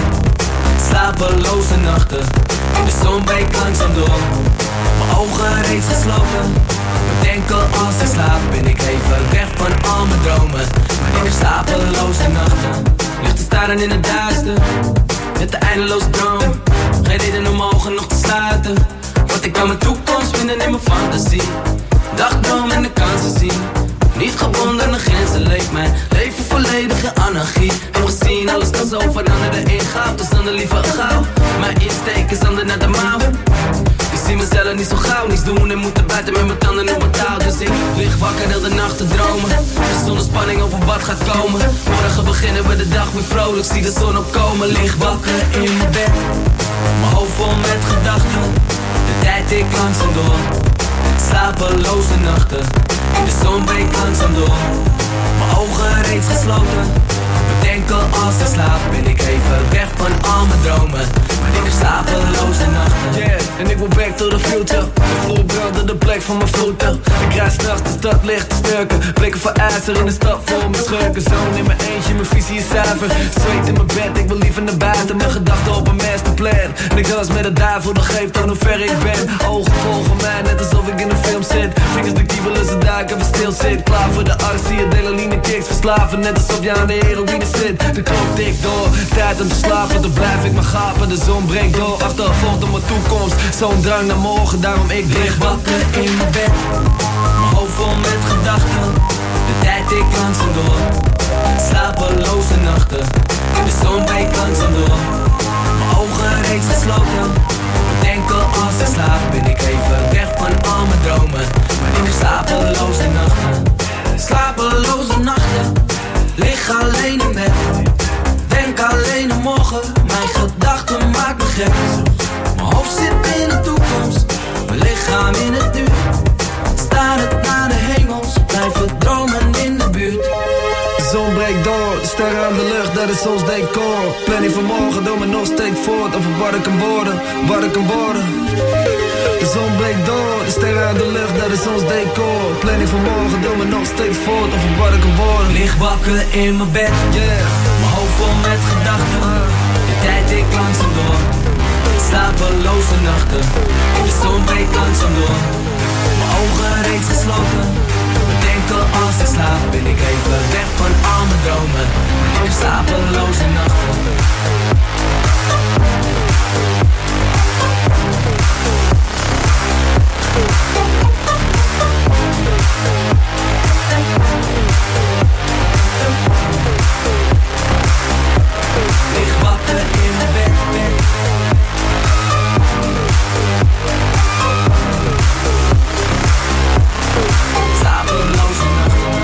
slapeloze nachten. De zon breekt langzaam door, mijn ogen reeds gesloten. Bedenken als ik slaap, ben ik even weg van al mijn dromen. Maar ik heb slapeloze nachten, ligt te staren in het duister. Met de eindeloze droom, geen reden om mijn ogen nog te sluiten. Want ik kan mijn toekomst vinden in mijn fantasie. Dagdroom en de kansen zien. Niet gebonden aan grenzen leeft mijn leven volledig in anarchie. Heb gezien, alles kan zo veranderen in goud. Dus dan de liever gauw. Mijn insteek is handen naar de mouw. Ik zie mezelf niet zo gauw, niets doen en moeten buiten met mijn tanden op mijn touw. Dus ik lig wakker heel de nacht te dromen. Dus zonder spanning over wat gaat komen. Morgen beginnen we de dag weer vrolijk, zie de zon opkomen. Lig wakker in mijn bed, mijn hoofd vol met gedachten. De tijd ik langzaam door, slapeloze nachten. De zon breekt langzaam door, mijn ogen reeds gesloten. Bedenken als ik slaap, ben ik even weg van al mijn dromen. Maar ik heb slapeloze nachten. Yeah, en ik wil back to the future. De vloer brandde de plek van mijn voeten. Ik rijd s'nachts de stad licht te sturken. Blikken voor ijzer in de stad vol met schurken. Zoon in mijn eentje, mijn visie is zuiver. Zweet in mijn bed, ik wil liever naar buiten. Mijn gedachten op een masterplan. En ik dans met de duivel, dat geeft aan hoe ver ik ben. Ogen volgen mij, net alsof ik in een film zit. Vingers de kiebelen, ze duiken, we stil zit. Klaar voor de arts, zie je delaline kicks. Verslaven, net alsof je aan de heroïne zit. De klok tikt door, tijd om te slapen. Dan blijf ik maar gapen, de zon breekt door. Achtervolgd op mijn toekomst, zo'n drang naar morgen. Daarom ik lig wakker in mijn bed, mijn hoofd vol met gedachten. De tijd ik langzaam door, slapeloze nachten. De zon breekt langzaam door, mijn ogen reeds gesloten. Bedenken als ik slaap, ben ik even weg van al mijn dromen. Maar ik heb slapeloze nachten, slapeloze nachten. Lig alleen in bed, denk alleen aan morgen. Mijn gedachten maken me gek. Mijn hoofd zit in de toekomst, mijn lichaam in het nu. Starend naar de hemels, blijven dromen in de buurt. De zon breekt door, de sterren aan de lucht, dat is ons decor. Plan Planning van morgen, doe me nog steeds voort over wat ik kan worden, wat ik kan worden. De zon breekt door, de sterren uit de lucht, dat is ons decor. Planning van morgen, doe me nog steeds voort over wat ik kan worden. Lig wakker in mijn bed, yeah. Mijn hoofd vol met gedachten, de tijd ik langzaam door. Slapeloze nachten, de zon breekt langzaam door. Mijn ogen reeds gesloten, bedenken als ik slaap. Ben ik even weg van al mijn dromen, ik heb slapeloze nachten. Lig wakker in mijn bed, bed. Slapeloze nachten.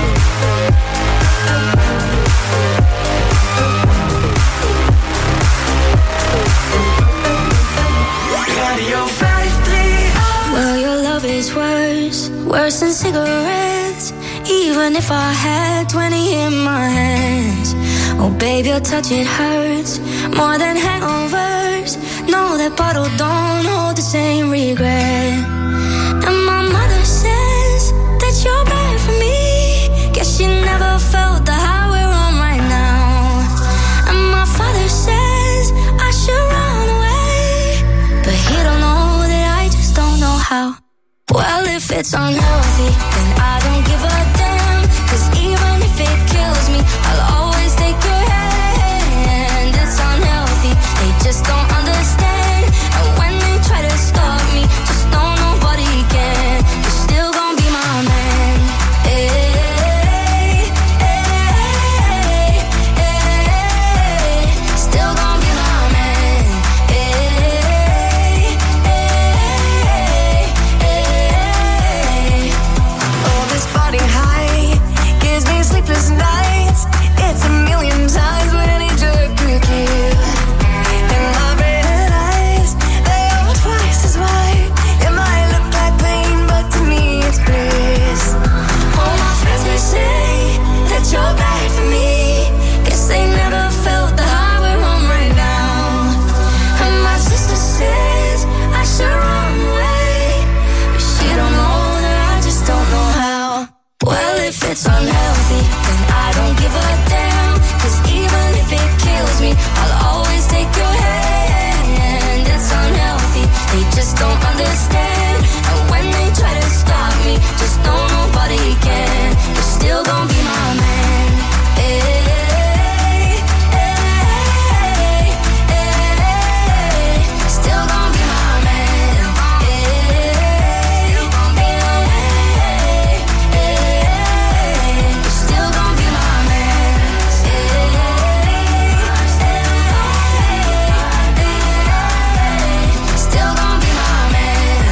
Radio vijf drie acht. Well, your love is worse, worse than cigarettes. Even if I had twenty in my hands. Oh, baby, your touch, it hurts more than hangovers. No, that bottle don't hold the same regret. And my mother says that you're bad for me. Guess she never felt the high we're on right now. And my father says I should run away, but he don't know that I just don't know how. Well, if it's unhealthy, then I don't give a damn. Cause even if it kills me, I'll always take your hand. It's unhealthy, they just don't understand. And when they try to stop me, just know nobody can. You're still gonna be my man. Hey, hey, hey, hey. Still gonna be my man. Hey, hey, hey. Oh, this body high gives me sleepless nights. It's a million times what any drug could give. And my red eyes, they are twice as wide. It might look like pain, but to me it's bliss. All my friends may say that you're bad for me. Guess they never felt the high we're on right now. And my sister says I should run away, but she don't know that I just don't know how. Well, if it's unhealthy, then I don't give a damn. Cause even if it kills me, I'll always take your hand. It's unhealthy, they just don't understand. And when they try to stop me, just know nobody can. You're still gonna be my man. Hey, hey, hey. Still gonna be my man. Hey, still gonna be my man. Hey, you're still gonna be my man. Still gonna be my man.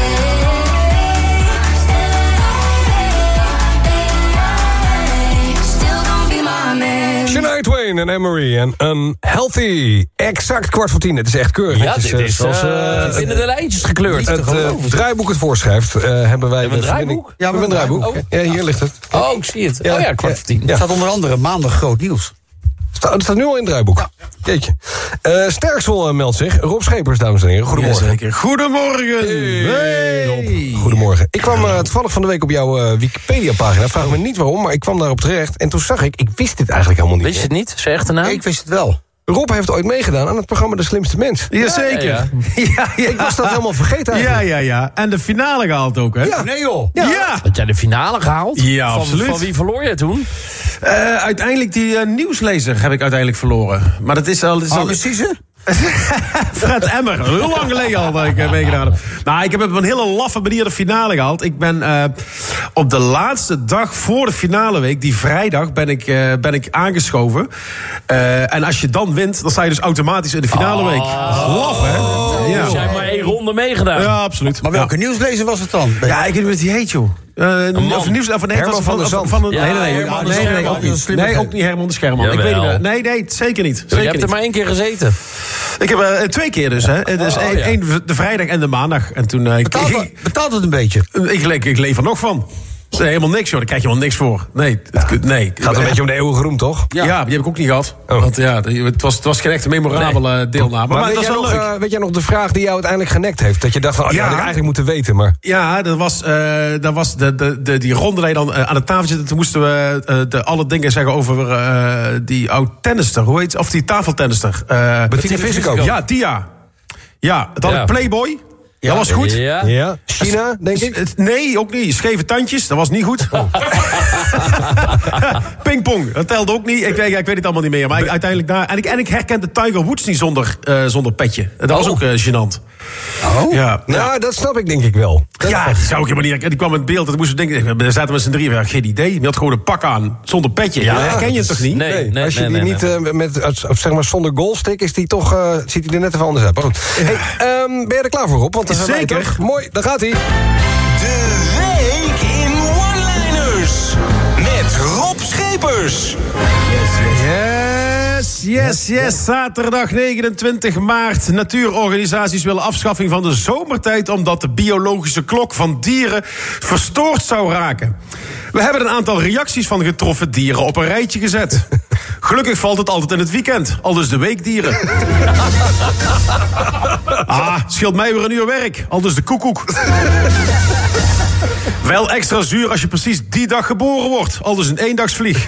Still gonna be my man. Shania Twain en Emery en Unhealthy. Exact kwart voor tien. Het is echt keurig. Ja, Het dit is zoals, uh, eh, binnen de lijntjes gekleurd. Het uh, draaiboek het voorschrijft, uh, hebben wij... Hebben we een de verbinding- draaiboek? Ja, we hebben een draaiboek. Oh. Ja, hier ligt het. Oh, ik zie het. Oh ja, kwart voor tien. Er staat onder andere maandag groot nieuws. Sta, het staat nu al in het draaiboek. Ja. Jeetje. Uh, Sterksel uh, meldt zich. Rob Schepers, dames en heren. Goedemorgen. Jazeker. Goedemorgen. Hey. Rob. Goedemorgen. Ik kwam uh, toevallig van de week op jouw uh, Wikipedia-pagina. Vraag me niet waarom, maar ik kwam daarop terecht. En toen zag ik, ik wist dit eigenlijk helemaal niet. Wist je het niet? Zijn echte naam? Ik wist het wel. Rob heeft ooit meegedaan aan het programma De Slimste Mens. Jazeker. Ja, ja, ja. ja. Ik was dat helemaal vergeten Ja, eigenlijk. ja, ja. En de finale gehaald ook, hè? Ja. Nee joh. Ja. ja. Had jij de finale gehaald? Ja, van, absoluut. Van wie verloor je toen? Uh, uiteindelijk die uh, nieuwslezer heb ik uiteindelijk verloren. Maar dat is al... Dat is al... Precieze? Fred Emmer. Heel lang geleden al dat ik uh, meegedaan heb. Nou, ik heb op een hele laffe manier de finale gehaald. Ik ben uh, op de laatste dag voor de finale week, die vrijdag, ben ik, uh, ben ik aangeschoven. Uh, en als je dan wint, dan sta je dus automatisch in de finale oh. week. Laf, hè? Ja. Dus jij hebt maar één ronde meegedaan. Ja, absoluut. Maar welke ja. nieuwslezer was het dan? Ja, ik weet niet wat die heet, joh. Uh, of nieuws, of nee, Herman van, van der Zand. Van, van, ja, nee, nee, nee, Herman nee, de nee, nee, ook niet. Nee, ook niet Herman de Scherman. Ik weet niet. Nee, nee, zeker niet. Zeker je hebt er niet. maar één keer gezeten. Ik heb uh, twee keer dus, hè. Dus oh, één, ja. één de vrijdag en de maandag. En toen, uh, betaalt, ik, het, betaalt het een beetje? Ik, ik, ik leef er nog van. Dat is helemaal niks, joh. Daar krijg je helemaal niks voor. Nee, het, nee. Het gaat een beetje om de eeuwige roem, toch? Ja, ja, die heb ik ook niet gehad. Oh. Want ja, het was, het was geen echt een memorabele nee. deelname. Maar, maar weet, dat jij was nog, wel leuk. Uh, weet jij nog de vraag die jou uiteindelijk genekt heeft? Dat je dacht van, oh, ja, dat had ik eigenlijk moeten weten, maar... Ja, dat was, uh, dat was de, de, de, die ronde dat je dan uh, aan de tafel zitten. Toen moesten we uh, de, alle dingen zeggen over uh, die oud-tennister. Hoe heet Of die tafeltennister. Uh, Bettina Vissenkoop. Ja, Tia. Ja, het had Ja. een Playboy. Ja, dat was goed. Ja. Ja. China, denk ik? Nee, ook niet. Scheve tandjes, dat was niet goed. Oh. Pingpong, dat telde ook niet. Ik, ik, ik weet het allemaal niet meer. Maar ik, uiteindelijk daar. En ik, en ik herkende Tiger Woods niet zonder, uh, zonder petje. Dat was oh. ook uh, gênant. Oh? Ja, nou, ja. dat snap ik denk ik wel. Dat ja, dat zou ik helemaal niet. Die kwam in het beeld. Dat moesten we denken. We zaten met z'n drieën. Ja, geen idee. Die had gewoon een pak aan zonder petje. Ja, dat herken je het toch niet? Nee, nee, nee. Als je nee, die nee, niet nee. uh, met, of zeg maar zonder golfstick is die toch, uh, ziet hij er net even anders uit. Maar goed. Hey, um, ben je er klaar voor, Rob? Want dan Zeker. Mooi, daar gaat hij. De week in one-liners met Rob Schepers. Yes, yes, yes. Zaterdag negenentwintig maart. Natuurorganisaties willen afschaffing van de zomertijd omdat de biologische klok van dieren verstoord zou raken. We hebben een aantal reacties van getroffen dieren op een rijtje gezet. Gelukkig valt het altijd in het weekend, al dus de weekdieren. Ah, scheelt mij weer een uur werk, al dus de koekoek. Wel extra zuur als je precies die dag geboren wordt, al dus een eendagsvlieg.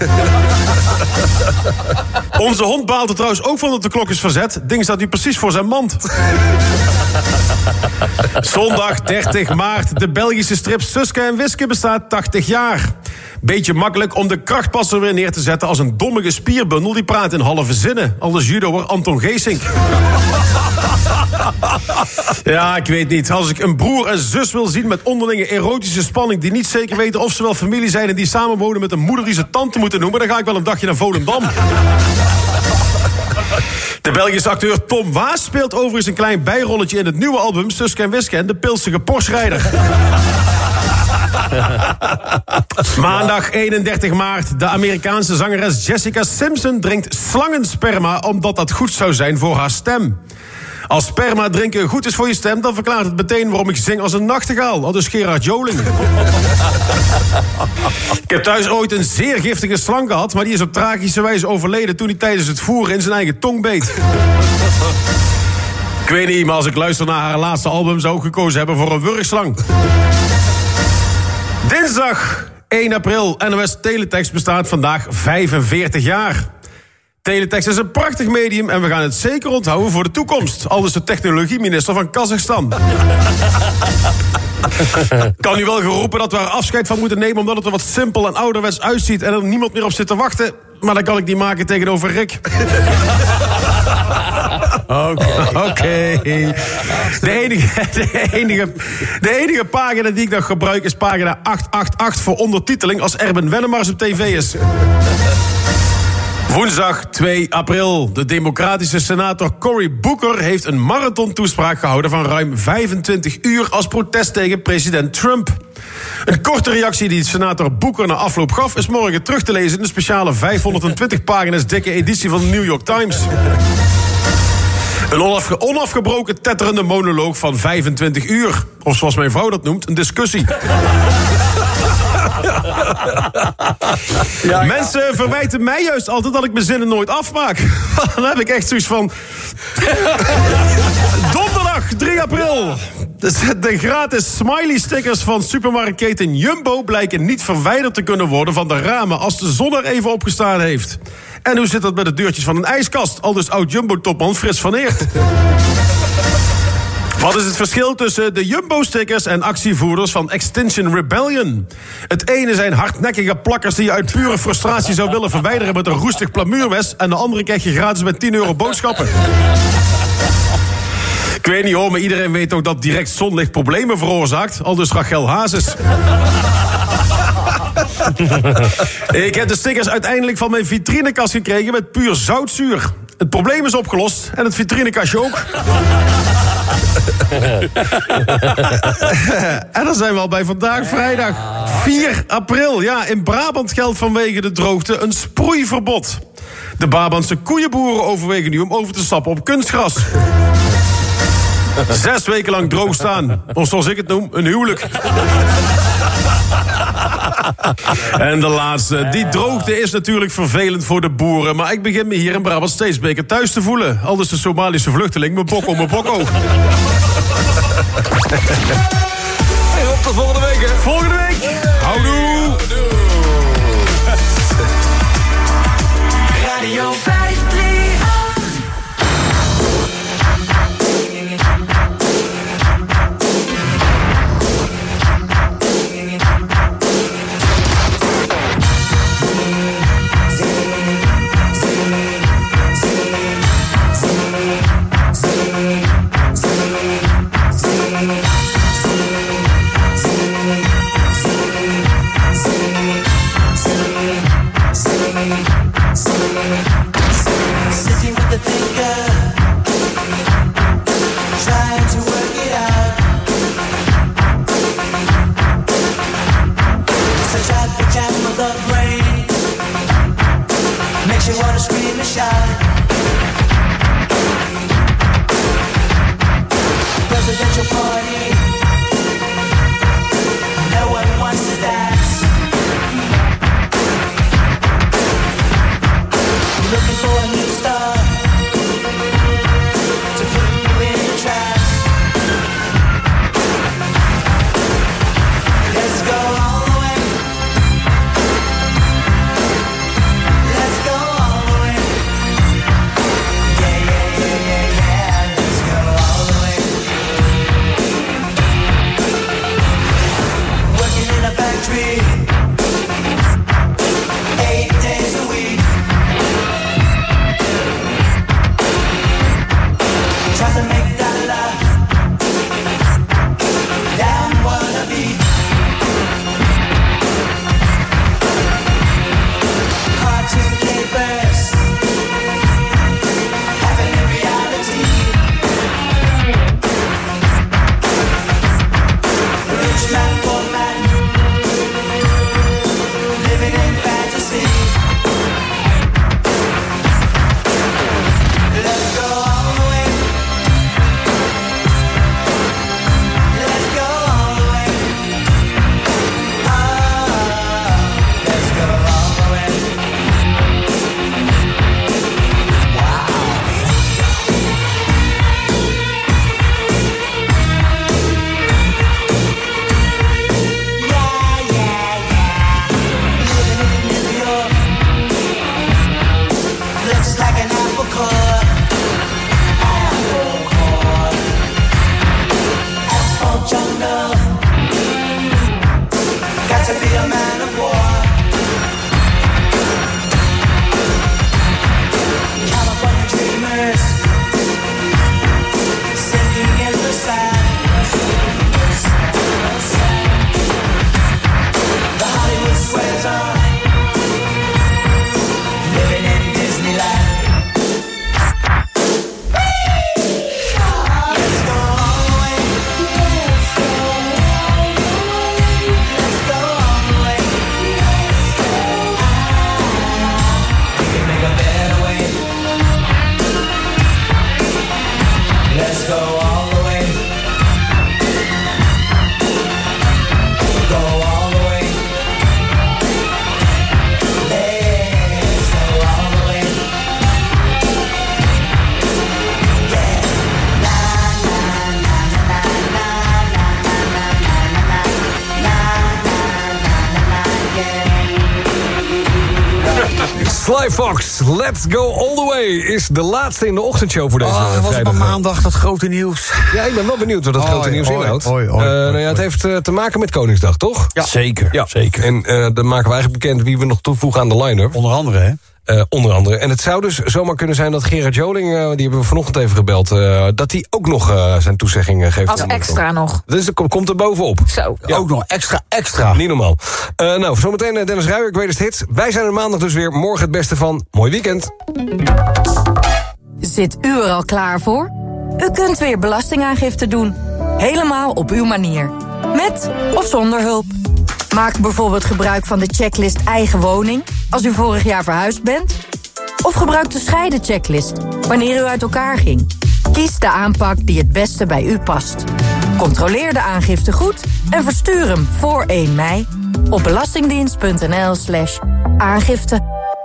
Onze hond baalt er trouwens ook van dat de klok is verzet. Ding staat nu precies voor zijn mand. Zondag dertig maart. De Belgische strip Suske en Wiske bestaat tachtig jaar. Beetje makkelijk om de krachtpasser weer neer te zetten als een dommige spierbundel die praat in halve zinnen. Aldus judoer Anton Geesink. Ja, ik weet niet. Als ik een broer en zus wil zien met onderlinge erotische spanning die niet zeker weten of ze wel familie zijn en die samenwonen met een moeder die ze tante moeten noemen, dan ga ik wel een dagje naar Volendam. De Belgische acteur Tom Waas speelt overigens een klein bijrolletje in het nieuwe album Suske en Wiske en de pilsige Porsche-rijder. Maandag eenendertig maart. De Amerikaanse zangeres Jessica Simpson drinkt slangensperma omdat dat goed zou zijn voor haar stem. Als sperma drinken goed is voor je stem, dan verklaart het meteen waarom ik zing als een nachtegaal. Al dus Gerard Joling. Ik heb thuis ooit een zeer giftige slang gehad, maar die is op tragische wijze overleden toen hij tijdens het voeren in zijn eigen tong beet. Ik weet niet, maar als ik luister naar haar laatste album zou ik gekozen hebben voor een wurgslang. Dinsdag één april. N O S Teletext bestaat vandaag vijfenveertig jaar. Teletext is een prachtig medium en we gaan het zeker onthouden voor de toekomst. Aldus de technologieminister van Kazachstan. Kan u wel geroepen dat we er afscheid van moeten nemen omdat het er wat simpel en ouderwets uitziet en er niemand meer op zit te wachten. Maar dan kan ik die maken tegenover Rick. Oké. Okay. Okay. De, enige, de, enige, de enige pagina die ik nog gebruik is pagina achthonderdachtenachtig voor ondertiteling als Erben Wennemars op tv is. Woensdag twee april. De democratische senator Cory Booker heeft een marathontoespraak gehouden van ruim vijfentwintig uur als protest tegen president Trump. Een korte reactie die senator Booker na afloop gaf is morgen terug te lezen in de speciale vijfhonderdtwintig pagina's dikke editie van de New York Times. Een onafge- onafgebroken tetterende monoloog van vijfentwintig uur. Of zoals mijn vrouw dat noemt, een discussie. Ja, mensen ja. verwijten mij juist altijd dat ik mijn zinnen nooit afmaak. Dan heb ik echt zoiets van... Donderdag drie april. De gratis smiley-stickers van supermarktketen Jumbo blijken niet verwijderd te kunnen worden van de ramen als de zon er even opgestaan heeft. En hoe zit dat met de deurtjes van een ijskast? Aldus oud-Jumbo-topman Frits van Eert. Wat is het verschil tussen de Jumbo-stickers en actievoerders van Extinction Rebellion? Het ene zijn hardnekkige plakkers die je uit pure frustratie zou willen verwijderen met een roestig plamuurmes, en de andere krijg je gratis met tien euro boodschappen. Ik weet niet hoor, maar iedereen weet ook dat direct zonlicht problemen veroorzaakt. Aldus Rachel Hazes. Ik heb de stickers uiteindelijk van mijn vitrinekast gekregen met puur zoutzuur. Het probleem is opgelost en het vitrinekastje ook. En dan zijn we al bij vandaag, vrijdag vier april. Ja, in Brabant geldt vanwege de droogte een sproeiverbod. De Brabantse koeienboeren overwegen nu om over te stappen op kunstgras. Zes weken lang droog staan. Of zoals ik het noem, een huwelijk. En de laatste. Die droogte is natuurlijk vervelend voor de boeren. Maar ik begin me hier in Brabant steeds beter thuis te voelen. Aldus de Somalische vluchteling, mijn bokko, mijn bokko. Hey, op tot volgende week, hè. Volgende week. Houdoe. Radio vijf drie acht. Sitting with the thinker, trying to work it out. Such a the jam of the brain makes you wanna scream and shout. Presidential party, no one wants to dance. Looking for a new star to put you in a trance. Let's go all the way. Let's go all the way. Yeah, yeah, yeah, yeah, yeah. Let's go all the way. Working in a factory, eight days a week. Try to make that love down wanna be. Cartoon capers having a reality. Rich man, poor man, living in fantasy. Let's go all the way. Let's go all the way. Ah, let's go all the way. Yeah, yeah, yeah. Living in New York looks like an apple core. Apple core. Asphalt jungle. Got to be a man of war. California dreamers sinking in the sand. The Hollywood squares are living in Disneyland. Let's go all the way. Let's go all the way. Let's go all the way. We can make a better way. Let's go all the way. Go all the way. Let's go all the way. Yeah. Na na na na na na na na na na na yeah. Sly Fox, Let's Go All The Way is de laatste in de ochtendshow voor deze Oh, vrijdag. was het maar maandag, dat grote nieuws. Ja, ik ben wel benieuwd wat dat Hoi, grote nieuws hoi, inhoudt. hoi, hoi, Eh, hoi, nou ja, het hoi. heeft eh, te maken met Koningsdag, toch? Ja. Zeker, Ja, zeker. En eh, dan maken we eigenlijk bekend wie we nog toevoegen aan de line-up. Onder andere, hè? Eh, onder andere. En het zou dus zomaar kunnen zijn dat Gerard Joling, eh, die hebben we vanochtend even gebeld, eh, dat hij ook nog eh, zijn toezegging eh, geeft. Als extra nog. Dus er komt, komt er bovenop. Zo. Ja. Ook nog extra, extra. Niet normaal. Eh, nou, zometeen eh, Dennis Ruijer, Greatest Hits. Wij zijn er maandag dus weer. Morgen het beste van. Mooi weekend. Zit u er al klaar voor? U kunt weer belastingaangifte doen. Helemaal op uw manier. Met of zonder hulp. Maak bijvoorbeeld gebruik van de checklist eigen woning als u vorig jaar verhuisd bent. Of gebruik de scheiden-checklist wanneer u uit elkaar ging. Kies de aanpak die het beste bij u past. Controleer de aangifte goed en verstuur hem voor één mei. op belastingdienst.nl slash aangifte.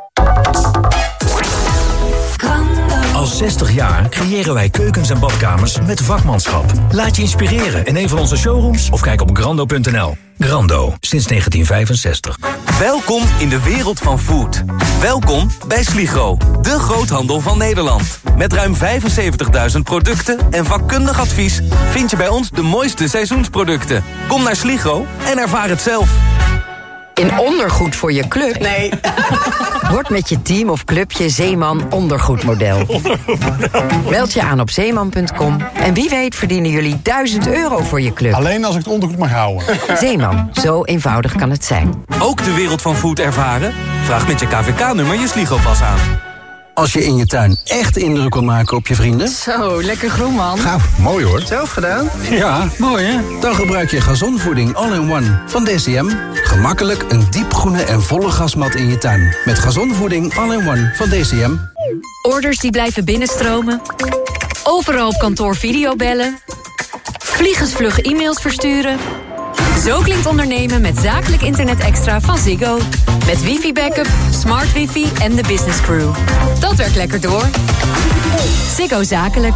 Al zestig jaar creëren wij keukens en badkamers met vakmanschap. Laat je inspireren in een van onze showrooms of kijk op grando punt n l. Grando, sinds negentien vijfenzestig. Welkom in de wereld van food. Welkom bij Sligro, de groothandel van Nederland. Met ruim vijfenzeventigduizend producten en vakkundig advies vind je bij ons de mooiste seizoensproducten. Kom naar Sligro en ervaar het zelf. In ondergoed voor je club? Nee. Word met je team of clubje Zeeman ondergoedmodel. Meld je aan op zeeman punt com en wie weet verdienen jullie duizend euro voor je club. Alleen als ik het ondergoed mag houden. Zeeman, zo eenvoudig kan het zijn. Ook de wereld van food ervaren? Vraag met je K V K-nummer je Sligro-pas aan. Als je in je tuin echt indruk wil maken op je vrienden... Zo, lekker groen, man. Nou, mooi hoor. Zelf gedaan? Ja, mooi hè? Dan gebruik je gazonvoeding all-in-one van D C M. Gemakkelijk een diepgroene en volle gasmat in je tuin. Met gazonvoeding all-in-one van D C M. Orders die blijven binnenstromen. Overal op kantoor videobellen. Vliegensvlug e-mails versturen. Zo klinkt ondernemen met zakelijk internet extra van Ziggo. Met wifi-backup, smart wifi en de business crew. Dat werkt lekker door. Ziggo Zakelijk.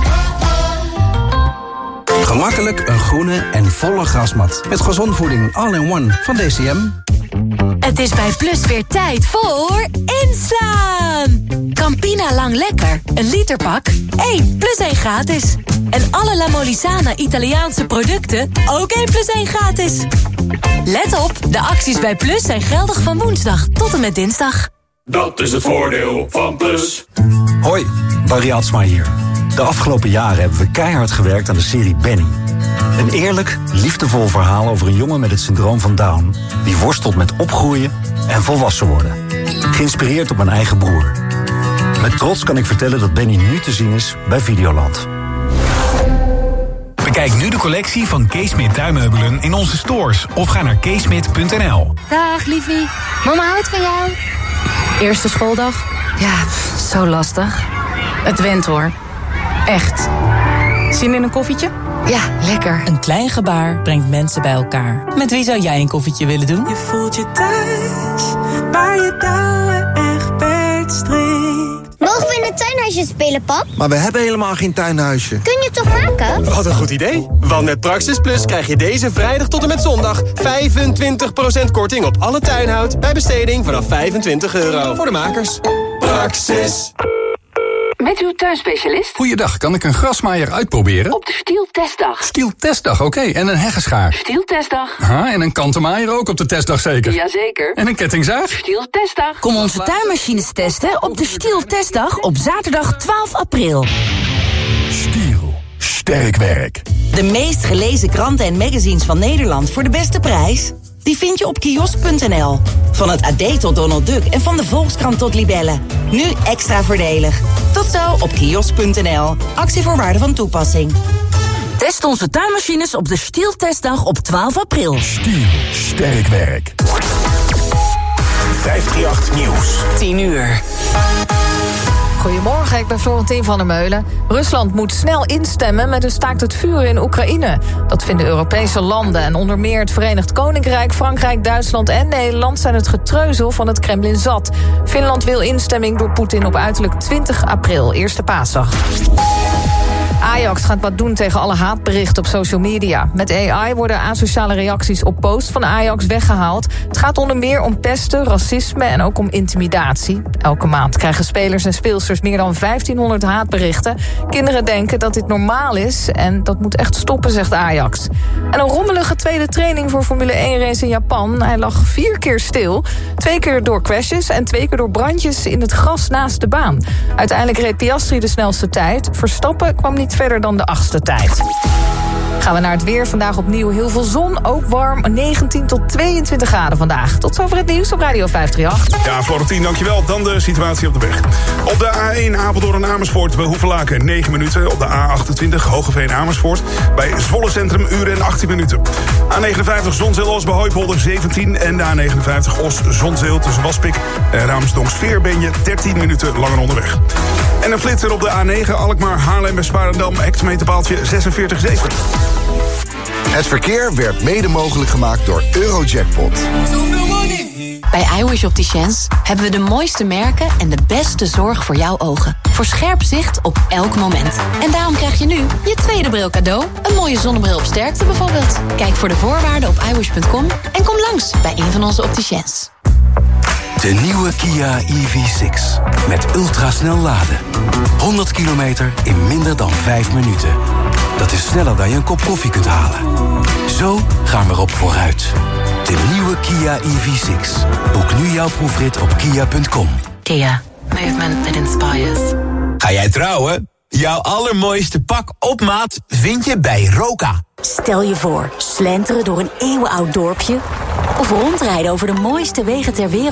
Gemakkelijk een groene en volle gasmat. Met gezondvoeding all-in-one van D C M. Het is bij Plus weer tijd voor inslaan. Campina Lang Lekker, een literpak, één plus één gratis. En alle La Molisana Italiaanse producten, ook één plus één gratis. Let op, de acties bij Plus zijn geldig van woensdag tot en met dinsdag. Dat is het voordeel van Plus. Hoi, Barry Atsma hier. De afgelopen jaren hebben we keihard gewerkt aan de serie Benny. Een eerlijk, liefdevol verhaal over een jongen met het syndroom van Down... die worstelt met opgroeien en volwassen worden. Geïnspireerd op mijn eigen broer. Met trots kan ik vertellen dat Benny nu te zien is bij Videoland. Bekijk nu de collectie van Keesmit tuinmeubelen in onze stores... of ga naar keesmit punt n l. Dag, liefie. Mama houdt van jou. Eerste schooldag? Ja, pff, zo lastig. Het went hoor. Echt. Zin in een koffietje? Ja, lekker. Een klein gebaar brengt mensen bij elkaar. Met wie zou jij een koffietje willen doen? Je voelt je thuis, waar je touwen echt bedstrikt. Mogen we in het tuinhuisje spelen, pap? Maar we hebben helemaal geen tuinhuisje. Kun je het toch maken? Wat een goed idee. Want met Praxis Plus krijg je deze vrijdag tot en met zondag... vijfentwintig procent korting op alle tuinhout... bij besteding vanaf vijfentwintig euro. Voor de makers. Praxis. Met uw tuinspecialist? Goeiedag, kan ik een grasmaaier uitproberen? Op de Stiel testdag. Stiel testdag, oké. Okay. En een heggenschaar? Stiel testdag. Aha, en een kantenmaaier ook op de testdag zeker? Jazeker. En een kettingzaag? Stiel testdag. Kom onze tuinmachines testen op de Stiel testdag op zaterdag twaalf april. Stiel. Sterk werk. De meest gelezen kranten en magazines van Nederland voor de beste prijs? Die vind je op kiosk punt n l. Van het A D tot Donald Duck en van de Volkskrant tot Libelle. Nu extra voordelig. Tot zo op kiosk punt n l. Actievoorwaarden van toepassing. Test onze tuinmachines op de Stiel testdag op twaalf april. Stiel. Sterk werk. vijfhonderdachttien Nieuws. tien uur. Goedemorgen, ik ben Florentien van der Meulen. Rusland moet snel instemmen met een staakt het vuren in Oekraïne. Dat vinden Europese landen en onder meer het Verenigd Koninkrijk, Frankrijk, Duitsland en Nederland zijn het getreuzel van het Kremlin zat. Finland wil instemming door Poetin op uiterlijk twintig april, eerste paasdag. Ajax gaat wat doen tegen alle haatberichten op social media. Met A I worden asociale reacties op posts van Ajax weggehaald. Het gaat onder meer om pesten, racisme en ook om intimidatie. Elke maand krijgen spelers en speelsters meer dan vijftienhonderd haatberichten. Kinderen denken dat dit normaal is en dat moet echt stoppen, zegt Ajax. En een rommelige tweede training voor Formule één race in Japan. Hij lag vier keer stil. Twee keer door crashes en twee keer door brandjes in het gras naast de baan. Uiteindelijk reed Piastri de snelste tijd. Verstappen kwam niet verder dan de achtste tijd. Gaan we naar het weer. Vandaag opnieuw heel veel zon. Ook warm. negentien tot tweeëntwintig graden vandaag. Tot zover het nieuws op Radio vijfhonderdachttien. Ja, Florentien, dankjewel. Dan de situatie op de weg. Op de A één Apeldoorn Amersfoort bij Hoevelaken negen minuten. Op de A achtentwintig Hogeveen Amersfoort bij Zwolle Centrum uur en achttien minuten. A negenenvijftig Zonzeel-Os bij Hooipolder zeventien. En de A negenenvijftig Os-Zonzeel tussen Waspik en Raamsdonksveer ben je dertien minuten langer onderweg. En een flitser op de A negen Alkmaar Haarlem bij Sparendam. Hectometerpaaltje zesenveertig komma zeven. Het verkeer werd mede mogelijk gemaakt door Eurojackpot. Bij iWish Opticians hebben we de mooiste merken en de beste zorg voor jouw ogen. Voor scherp zicht op elk moment. En daarom krijg je nu je tweede bril cadeau. Een mooie zonnebril op sterkte bijvoorbeeld. Kijk voor de voorwaarden op iWish punt com en kom langs bij een van onze opticians. De nieuwe Kia E V zes. Met ultrasnel laden. honderd kilometer in minder dan vijf minuten. Dat is sneller dan je een kop koffie kunt halen. Zo gaan we erop vooruit. De nieuwe Kia E V zes. Boek nu jouw proefrit op kia punt com. Kia. Movement that inspires. Ga jij trouwen? Jouw allermooiste pak op maat vind je bij Roka. Stel je voor, slenteren door een eeuwenoud dorpje of rondrijden over de mooiste wegen ter wereld